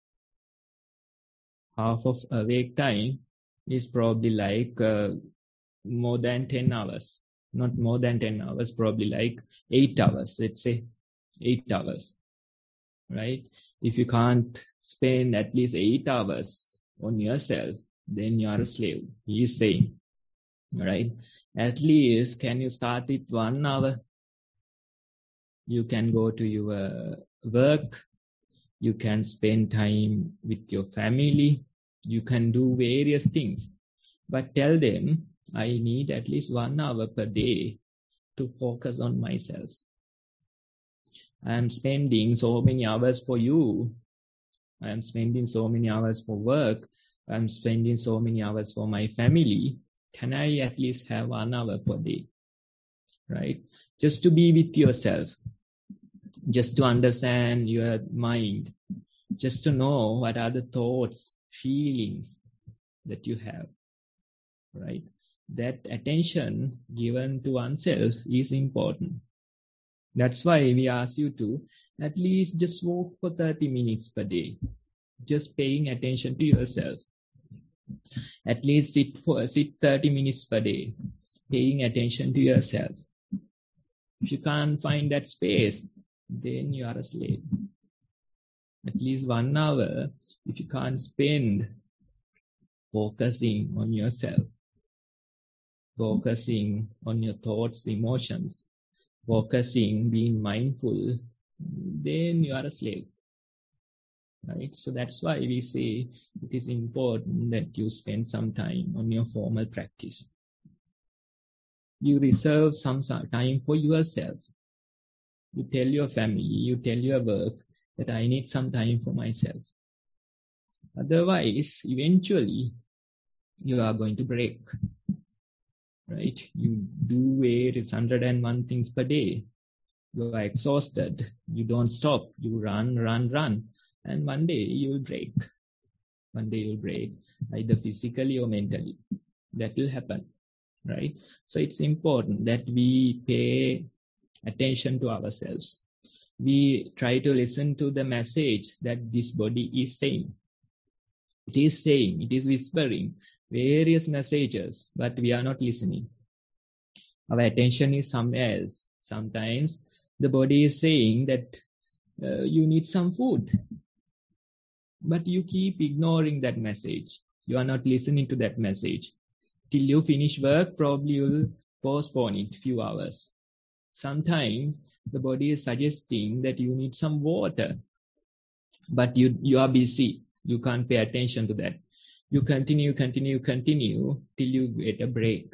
Half of awake time is probably like uh, more than ten hours. Not more than ten hours, probably like eight hours, let's say. Eight hours, right? If you can't spend at least eight hours on yourself, then you are a slave. He is saying, right? At least can you start with one hour? You can go to your work. You can spend time with your family. You can do various things. But tell them, I need at least one hour per day to focus on myself. I am spending so many hours for you. I am spending so many hours for work. I'm spending so many hours for my family. Can I at least have one hour per day? Right? Just to be with yourself. Just to understand your mind. Just to know what are the thoughts, feelings that you have. Right? That attention given to oneself is important. That's why we ask you to at least just walk for thirty minutes per day. Just paying attention to yourself. At least sit for sit thirty minutes per day, paying attention to yourself. If you can't find that space, then you are a slave. At least one hour, if you can't spend focusing on yourself, focusing on your thoughts, emotions, focusing, being mindful, then you are a slave. Right? So that's why we say it is important that you spend some time on your formal practice. You reserve some time for yourself. You tell your family, you tell your work that I need some time for myself. Otherwise, eventually, you are going to break. Right? You do various one hundred and one things per day. You are exhausted. You don't stop. You run, run, run. And one day you will break. One day you will break, either physically or mentally. That will happen, right? So it's important that we pay attention to ourselves. We try to listen to the message that this body is saying. It is saying, it is whispering various messages, but we are not listening. Our attention is somewhere else. Sometimes the body is saying that uh, you need some food. But you keep ignoring that message. You are not listening to that message. Till you finish work, probably you'll postpone it a few hours. Sometimes the body is suggesting that you need some water. But you, you are busy. You can't pay attention to that. You continue, continue, continue till you get a break.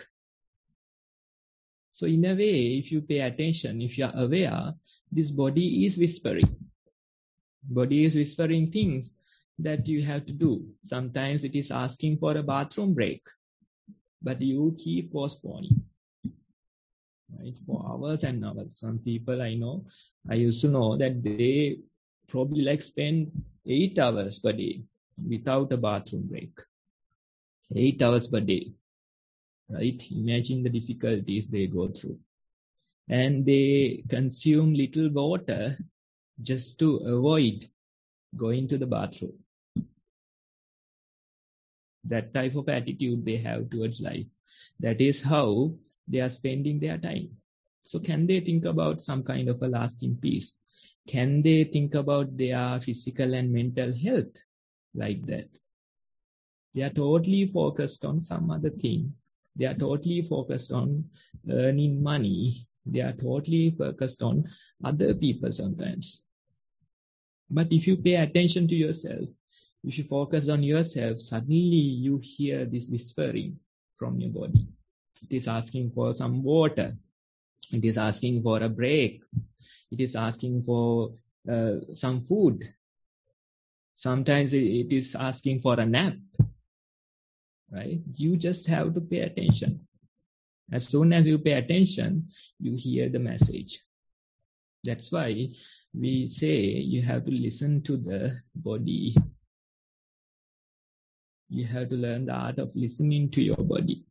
So in a way, if you pay attention, if you are aware, this body is whispering. Body is whispering things that you have to do. Sometimes it is asking for a bathroom break, but you keep postponing, right? For hours and hours. Some people I know, I used to know that they probably like spend eight hours per day without a bathroom break. Eight hours per day, right? Imagine the difficulties they go through. And they consume little water just to avoid going to the bathroom. That type of attitude they have towards life. That is how they are spending their time. So can they think about some kind of a lasting peace? Can they think about their physical and mental health like that? They are totally focused on some other thing. They are totally focused on earning money. They are totally focused on other people sometimes. But if you pay attention to yourself, if you focus on yourself, suddenly you hear this whispering from your body. It is asking for some water. It is asking for a break. It is asking for uh, some food. Sometimes it is asking for a nap. Right? You just have to pay attention. As soon as you pay attention, you hear the message. That's why we say you have to listen to the body. You have to learn the art of listening to your body.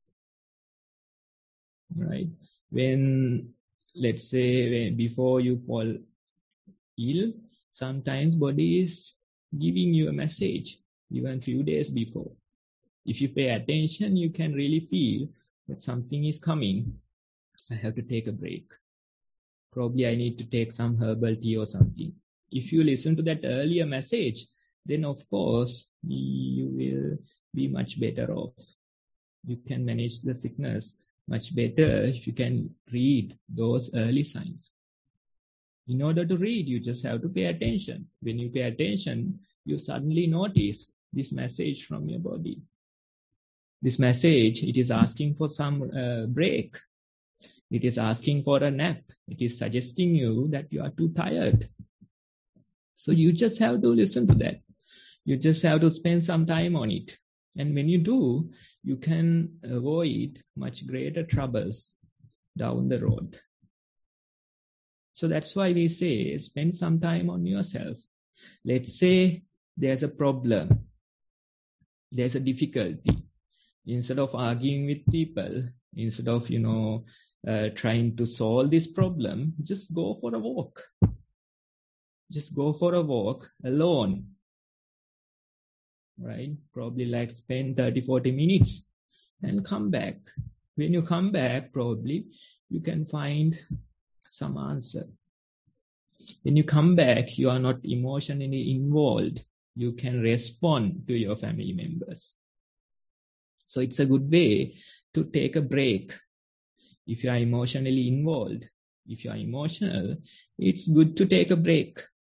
Right? When, let's say, when, before you fall ill, sometimes body is giving you a message, even few days before. If you pay attention, you can really feel that something is coming. I have to take a break. Probably I need to take some herbal tea or something. If you listen to that earlier message, then of course you will be much better off. You can manage the sickness much better if you can read those early signs. In order to read, you just have to pay attention. When you pay attention, you suddenly notice this message from your body. This message, it is asking for some uh, break. It is asking for a nap. It is suggesting you that you are too tired. So you just have to listen to that. You just have to spend some time on it. And when you do, you can avoid much greater troubles down the road. So that's why we say, spend some time on yourself. Let's say there's a problem. There's a difficulty. Instead of arguing with people, instead of, you know, uh, trying to solve this problem, just go for a walk. Just go for a walk alone. Right? Probably like spend thirty, forty minutes and come back. When you come back, probably you can find some answer. When you come back, you are not emotionally involved. You can respond to your family members. So it's a good way to take a break. If you are emotionally involved, if you are emotional, it's good to take a break.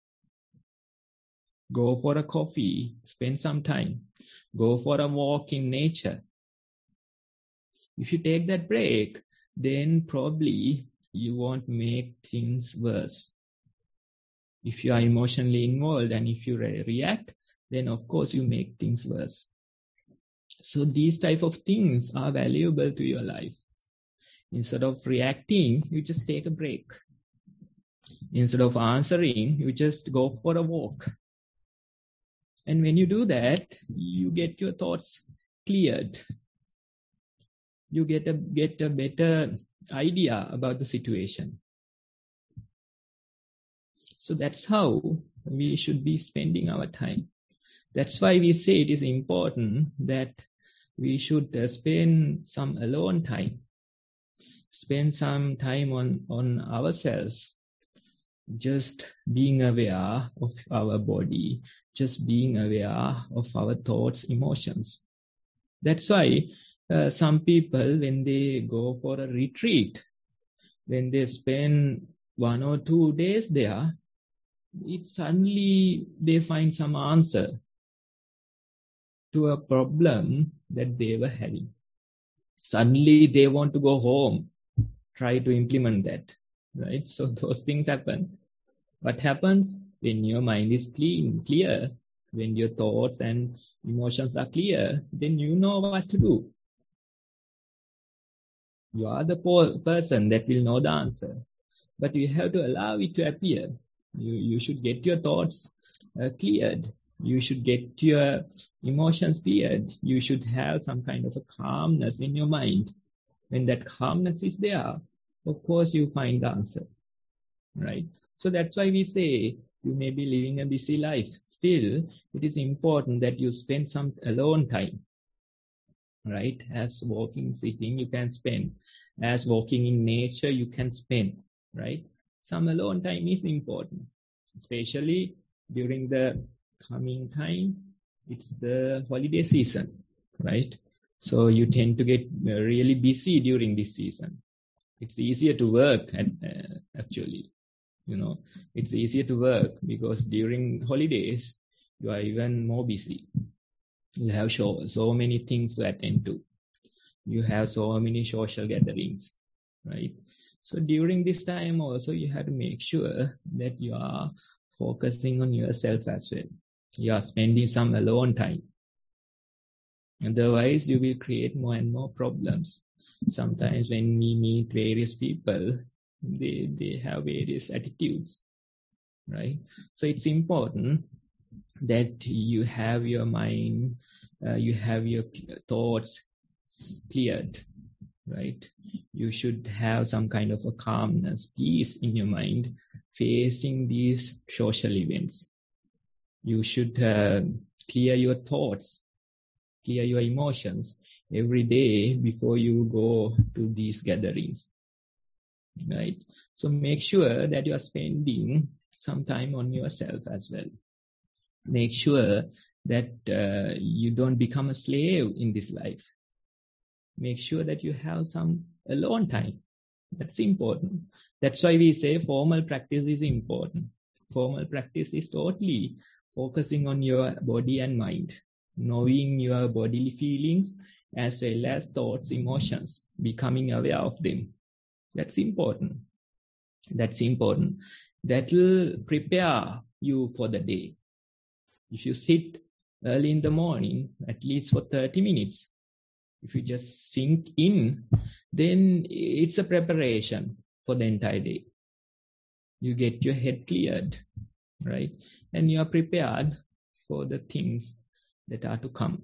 Go for a coffee, spend some time. Go for a walk in nature. If you take that break, then probably you won't make things worse. If you are emotionally involved and if you re- react, then of course you make things worse. So these type of things are valuable to your life. Instead of reacting, you just take a break. Instead of answering, you just go for a walk. And when you do that, you get your thoughts cleared. You get a, get a better idea about the situation. So that's how we should be spending our time. That's why we say it is important that we should uh, spend some alone time. Spend some time on, on ourselves. Just being aware of our body. Just being aware of our thoughts, emotions. That's why uh, some people, when they go for a retreat, when they spend one or two days there, it suddenly they find some answer to a problem that they were having. Suddenly they want to go home, try to implement that, right? So those things happen. What happens when your mind is clean, clear, when your thoughts and emotions are clear, then you know what to do. You are the person that will know the answer, but you have to allow it to appear. You, you should get your thoughts uh, cleared. You should get your emotions cleared. You should have some kind of a calmness in your mind. When that calmness is there, of course you find the answer, right? So that's why we say you may be living a busy life. Still, it is important that you spend some alone time, right? As walking, sitting, you can spend. As walking in nature, you can spend, right? Some alone time is important, especially during the coming time. It's the holiday season, right? So you tend to get really busy during this season. It's easier to work at, uh, actually, you know, it's easier to work because during holidays, you are even more busy. You have so, so many things to attend to. You have so many social gatherings, right? So during this time also, you have to make sure that you are focusing on yourself as well. You are spending some alone time. Otherwise, you will create more and more problems. Sometimes when we meet various people, they, they have various attitudes, right? So it's important that you have your mind, uh, you have your thoughts cleared, right? You should have some kind of a calmness, peace in your mind facing these social events. You should uh, clear your thoughts, clear your emotions every day before you go to these gatherings, right? So make sure that you are spending some time on yourself as well. Make sure that uh, you don't become a slave in this life. Make sure that you have some alone time. That's important. That's why we say formal practice is important. Formal practice is totally focusing on your body and mind, knowing your bodily feelings as well as thoughts, emotions, becoming aware of them. That's important. That's important. That will prepare you for the day. If you sit early in the morning, at least for thirty minutes, if you just sink in, then it's a preparation for the entire day. You get your head cleared, right? And you are prepared for the things that are to come.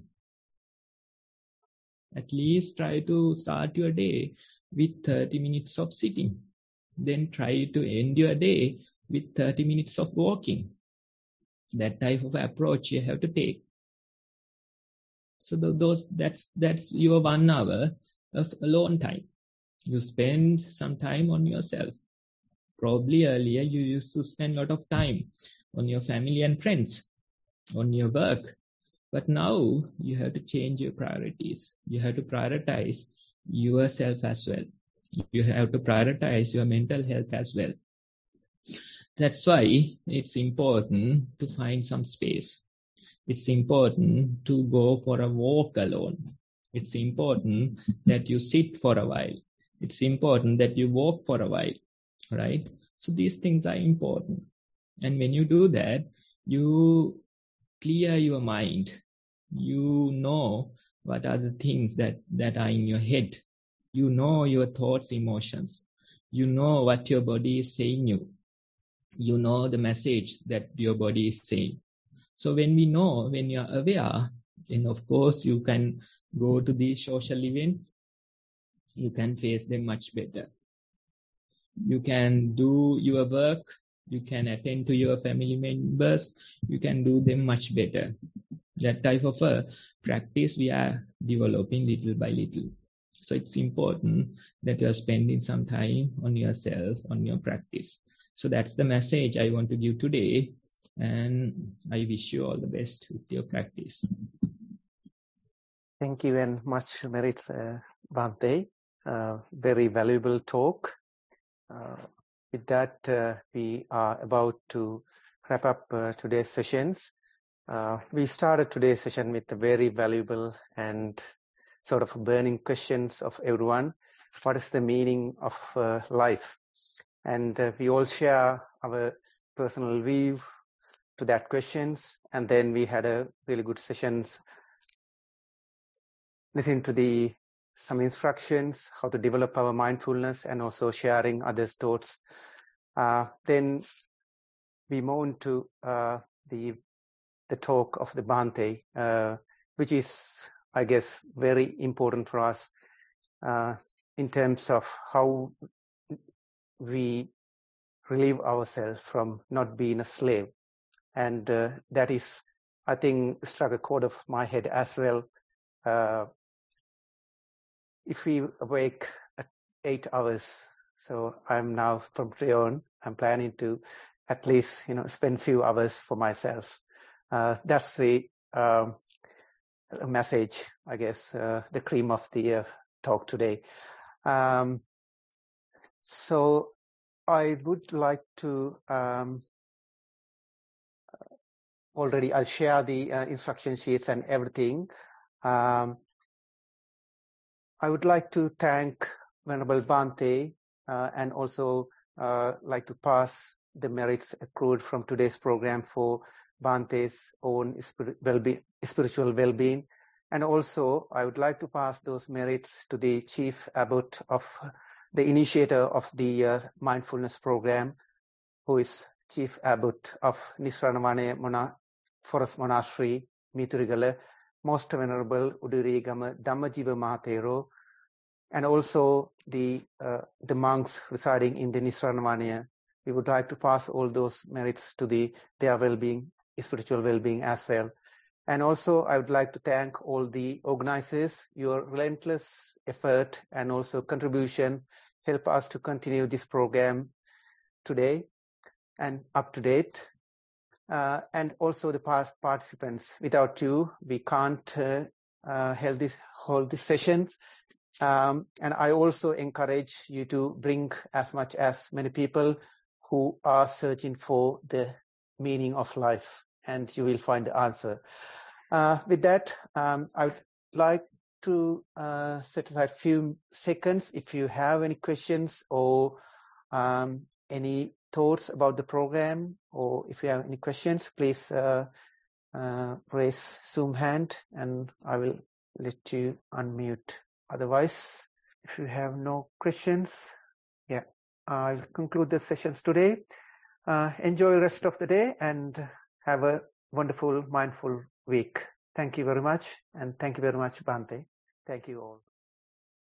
At least try to start your day with thirty minutes of sitting. Then try to end your day with thirty minutes of walking. That type of approach you have to take. So those that's that's your one hour of alone time. You spend some time on yourself. Probably earlier you used to spend a lot of time on your family and friends, on your work. But now you have to change your priorities. You have to prioritize yourself as well. You have to prioritize your mental health as well. That's why it's important to find some space. It's important to go for a walk alone. It's important that you sit for a while. It's important that you walk for a while, right? So these things are important. And when you do that, you clear your mind. You know what are the things that, that are in your head. You know your thoughts, emotions. You know what your body is saying you. You know the message that your body is saying. So when we know, when you are aware, then of course you can go to these social events. You can face them much better. You can do your work. You can attend to your family members. You can do them much better. That type of a practice we are developing little by little. So it's important that you are spending some time on yourself, on your practice. So that's the message I want to give today. And I wish you all the best with your practice. Thank you and much merits, uh, Bhante. Uh, very valuable talk. Uh, with that, uh, we are about to wrap up uh, today's sessions. Uh, we started today's session with a very valuable and sort of burning questions of everyone. What is the meaning of uh, life? And uh, we all share our personal view to that questions. And then we had a really good sessions, listening to the some instructions, how to develop our mindfulness, and also sharing others' thoughts. Uh, then we move on to uh, the the talk of the Bhante, uh, which is, I guess, very important for us uh, in terms of how we relieve ourselves from not being a slave. And uh, that is, I think, struck a chord of my head as well. Uh, if we awake at eight hours, so I'm now from today on, I'm planning to at least, you know, spend few hours for myself. Uh, that's the um, message, I guess, uh, the cream of the uh, talk today. Um, so I would like to um, already I'll share the uh, instruction sheets and everything. Um, I would like to thank Venerable Bhante uh, and also uh, like to pass the merits accrued from today's program for Bhante's own spirit well-being, spiritual well-being. And also, I would like to pass those merits to the Chief Abbot of the initiator of the uh, mindfulness program, who is Chief Abbot of Nisranawane Mona Forest Monastery, Miturigala, Most Venerable Udurigama Dhammajiva Mahathero, and also the uh, the monks residing in the Nisranawane. We would like to pass all those merits to the their well-being, spiritual well-being as well. And also, I would like to thank all the organizers. Your relentless effort and also contribution help us to continue this program today and up to date. Uh, and also the participants. Without you, we can't uh, uh, hold, this, hold these sessions. Um, and I also encourage you to bring as much as many people who are searching for the meaning of life, and you will find the answer. Uh, with that, um, I would like to uh, set aside a few seconds if you have any questions or um, any thoughts about the program, or if you have any questions, please uh, uh, raise Zoom hand and I will let you unmute. Otherwise, if you have no questions, yeah, I'll conclude the sessions today. Uh, enjoy the rest of the day and have a wonderful, mindful week. Thank you very much. And thank you very much, Bhante. Thank you all.